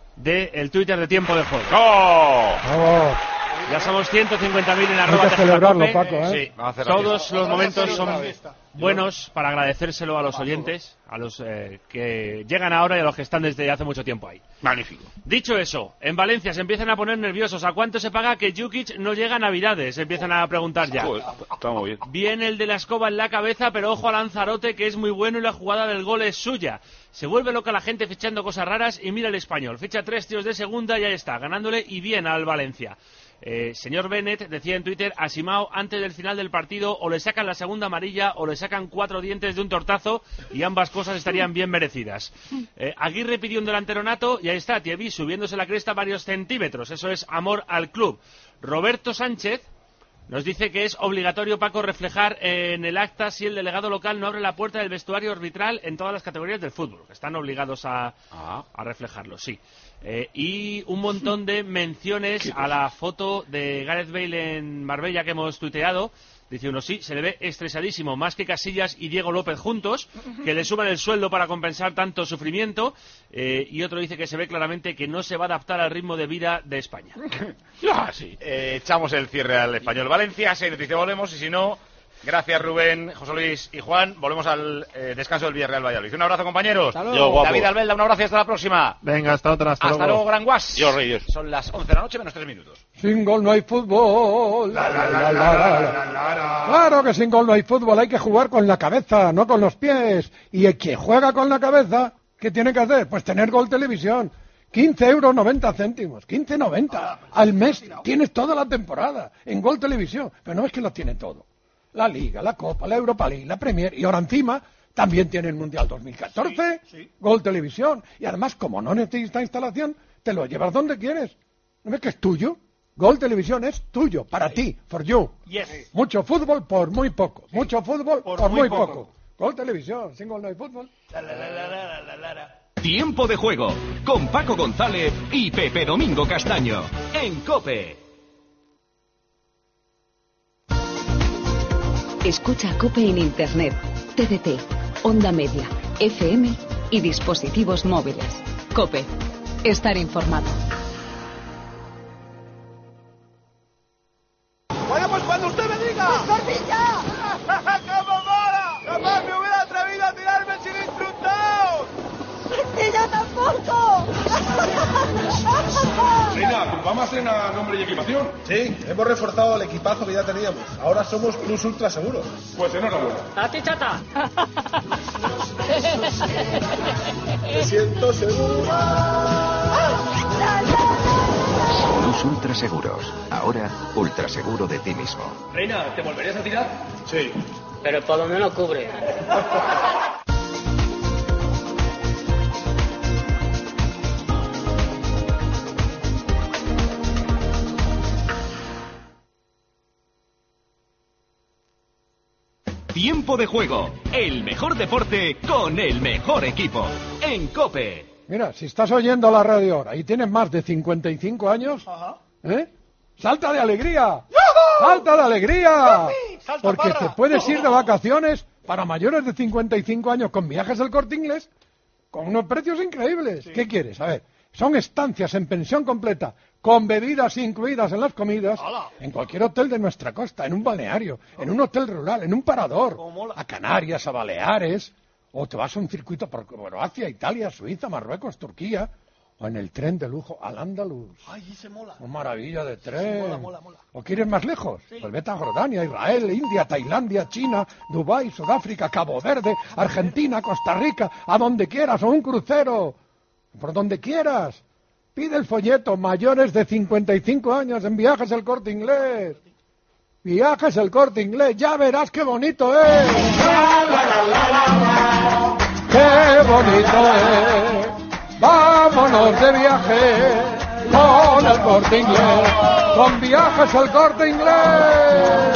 del Twitter de Tiempo de Juego. ¡Oh! ¡Oh! Ya somos ciento cincuenta mil en Hay arroba que celebrarlo, Tejcope. Paco, ¿eh? Sí, vamos a hacer la Todos fiesta. los momentos son Una fiesta. buenos para agradecérselo a los oyentes, a los eh, que llegan ahora y a los que están desde hace mucho tiempo ahí. Magnífico. Dicho eso, en Valencia se empiezan a poner nerviosos. ¿A cuánto se paga que Jukic no llega a Navidades? Se empiezan a preguntar ya. Joder, está muy bien. Viene el de la escoba en la cabeza, pero ojo a Lanzarote, que es muy bueno y la jugada del gol es suya. Se vuelve loca la gente fichando cosas raras y mira el Español. Ficha tres tíos de segunda y ahí está, ganándole y bien al Valencia. Eh, señor Bennett decía en Twitter a Simão antes del final del partido o le sacan la segunda amarilla o le sacan cuatro dientes de un tortazo y ambas cosas estarían bien merecidas. Eh, Aguirre pidió un delantero nato y ahí está Thierry subiéndose la cresta varios centímetros. Eso es amor al club. Roberto Sánchez nos dice que es obligatorio, Paco, reflejar en el acta si el delegado local no abre la puerta del vestuario arbitral en todas las categorías del fútbol. Están obligados a, a reflejarlo, sí. Eh, y un montón de menciones a la foto de Gareth Bale en Marbella que hemos tuiteado. Dice uno, sí, se le ve estresadísimo, más que Casillas y Diego López juntos, que le suban el sueldo para compensar tanto sufrimiento. Eh, y otro dice que se ve claramente que no se va a adaptar al ritmo de vida de España. Ah, sí. Eh, echamos el cierre al Español Valencia, seis noticias volvemos, y si no, gracias Rubén, José Luis y Juan, volvemos al eh, descanso del Villarreal Valladolid. Un abrazo, compañeros. Yo, guapo. David Albelda, un abrazo y hasta la próxima. Venga, hasta otra, hasta, Hasta luego, Gran Guas. Yo, Reyes. Son las once de la noche menos tres minutos. Sin gol no hay fútbol. La, la, la, la, la, la. Claro que sin gol no hay fútbol, hay que jugar con la cabeza, no con los pies. Y el que juega con la cabeza, ¿qué tiene que hacer? Pues tener Gol Televisión. quince euros noventa céntimos, quince noventa al mes. Tienes toda la temporada en Gol Televisión. Pero no es que lo tiene todo. La Liga, la Copa, la Europa League, la Premier, y ahora encima también tiene el Mundial dos mil catorce, sí, sí. Gol Televisión, y además como no necesita instalación, te lo llevas donde quieres. ¿No ves que es tuyo? Gol Televisión es tuyo, para sí. ti, for you. Yes. Mucho fútbol por muy poco, sí. mucho fútbol por, por muy, muy poco. poco. Gol Televisión, sin gol no hay fútbol. La, la, la, la, la, la, la, la. Tiempo de juego, con Paco González y Pepe Domingo Castaño, en COPE. Escucha a COPE en Internet, T D T, Onda Media, F M y dispositivos móviles. COPE. Estar informado. Bueno, pues cuando usted me diga. ¡Cortilla! ¡Cómo mola! ¡Jamás me hubiera atrevido a tirarme sin instructor! ¡Y yo tampoco! Reina, ¿vamos a hacer a nombre y equipación? Sí, hemos reforzado el equipazo que ya teníamos. Ahora somos Plus Ultra Seguros. Pues enhorabuena. ¡A ti, chata! Me siento seguro. Plus Ultra Seguros. Ahora, ultra seguro de ti mismo. Reina, ¿te volverías a tirar? Sí. Pero por donde no cubre. Tiempo de juego, el mejor deporte con el mejor equipo, en COPE. Mira, si estás oyendo la radio ahora y tienes más de cincuenta y cinco años, ¿eh? ¡Salta de alegría! ¡Yuhu! ¡Salta de alegría! ¡Salta, porque parra! Te puedes ir de vacaciones para mayores de cincuenta y cinco años con Viajes El Corte Inglés con unos precios increíbles. Sí. ¿Qué quieres? A ver, son estancias en pensión completa, con bebidas incluidas en las comidas, ¡Hola! En cualquier hotel de nuestra costa, en un balneario, en un hotel rural, en un parador, a Canarias, a Baleares, o te vas a un circuito por Croacia, Italia, Suiza, Marruecos, Turquía, o en el tren de lujo al Andalus. Ay, se mola. Una maravilla de tren. Sí, mola, mola, mola. ¿O quieres más lejos? Sí. Pues vete a Jordania, Israel, India, Tailandia, China, Dubái, Sudáfrica, Cabo Verde, Argentina, Costa Rica, a donde quieras, o un crucero. Por donde quieras. Pide el folleto, mayores de cincuenta y cinco años en Viajes El Corte Inglés. Viajes El Corte Inglés, ya verás qué bonito es. ¡Qué bonito es! ¡Vámonos de viaje con El Corte Inglés! ¡Con Viajes El Corte Inglés!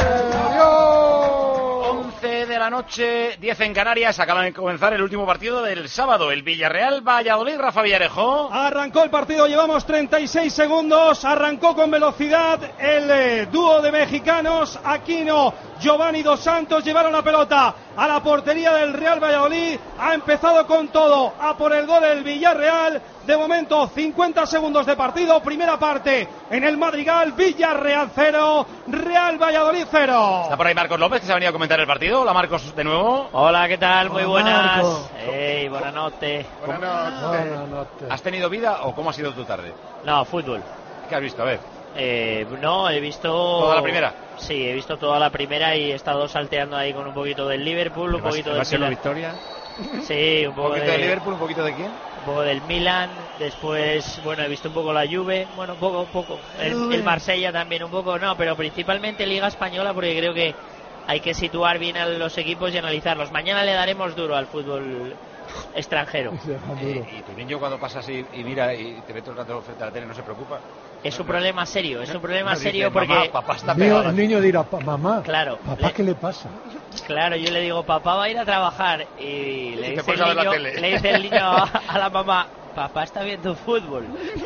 once de la noche, diez en Canarias. Acaba de comenzar el último partido del sábado. El Villarreal-Valladolid. Rafa Villarejo. Arrancó el partido, llevamos treinta y seis segundos. Arrancó con velocidad el eh, dúo de mexicanos. Aquino, Giovanni Dos Santos llevaron la pelota a la portería del Real Valladolid. Ha empezado con todo a por el gol el Villarreal. De momento, cincuenta segundos de partido. Primera parte en el Madrigal. Villarreal cero, Real Valladolid cero. Está por ahí Marcos López, que se ha venido a comentar el partido. Hola, Marcos, de nuevo. Hola, ¿qué tal? Muy Hola, buenas. Marco. Hey, buenas noches. Buenas noches. ¿Has tenido vida o cómo ha sido tu tarde? No, fútbol. ¿Qué has visto? A ver. Eh, no, he visto... ¿Toda la primera? Sí, he visto toda la primera y he estado salteando ahí con un poquito del Liverpool, un poquito del Milan. Victoria? Sí, un poco ¿Un poquito de... de Liverpool, un poquito de quién? Un poco del Milan, después, bueno, he visto un poco la Juve, bueno, un poco, un poco. El, el Marsella también, un poco, no, pero principalmente Liga Española porque creo que hay que situar bien a los equipos y analizarlos. Mañana le daremos duro al fútbol extranjero. Eh, ¿Y tu niño cuando pasa así y mira y te ve todo el rato frente a la tele no se preocupa? Es un problema serio, es un problema No, dice, serio mamá, porque... papá está El niño, pegado. el niño dirá, "Pa- mamá, Claro, papá, le- ¿qué le pasa? Claro, yo le digo, papá va a ir a trabajar y le te dice, pones el a ver la niño, tele. le dice el niño a, a la mamá, papá está viendo fútbol.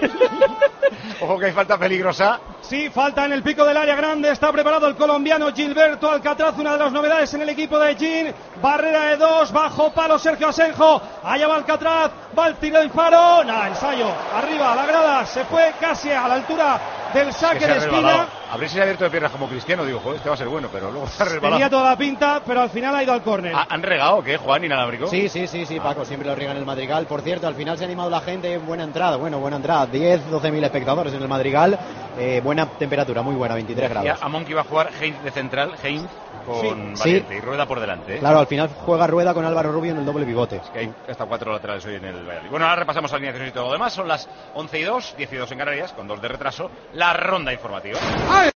Ojo que hay falta peligrosa. Sí, falta en el pico del área grande. Está preparado el colombiano Gilberto Alcatraz, una de las novedades en el equipo de Gin. Barrera de dos, bajo palo Sergio Asenjo. Allá va Alcatraz, va el tiro del faro. Nada, ensayo. Arriba, a la grada. Se fue casi a la altura del saque Que se ha de esquina. resbalado. Habréis abierto de piernas como Cristiano, digo, joder, este va a ser bueno, pero luego se ha resbalado. Tenía toda la pinta, pero al final ha ido al córner. ¿Ha- ¿Han regado o qué, Juan, inalámbrico? Sí, sí, sí, sí, Paco, siempre lo riegan en el Madrigal. Por cierto, al final se ha animado la gente, buena entrada, bueno, buena entrada, diez, doce mil espectadores en el Madrigal, eh, buena temperatura, muy buena, veintitrés Decía grados. Amón que iba a jugar Heinz de central, Heinz con Sí. Valiente Sí. y Rueda por delante. ¿eh? Claro, al final juega Rueda con Álvaro Rubio en el doble pivote. Que hay hasta cuatro laterales hoy en el Valladolid. Bueno, ahora repasamos alineaciones y todo lo demás. Son las once y dos, diez y dos en Canarias, con dos de retraso. La ronda informativa.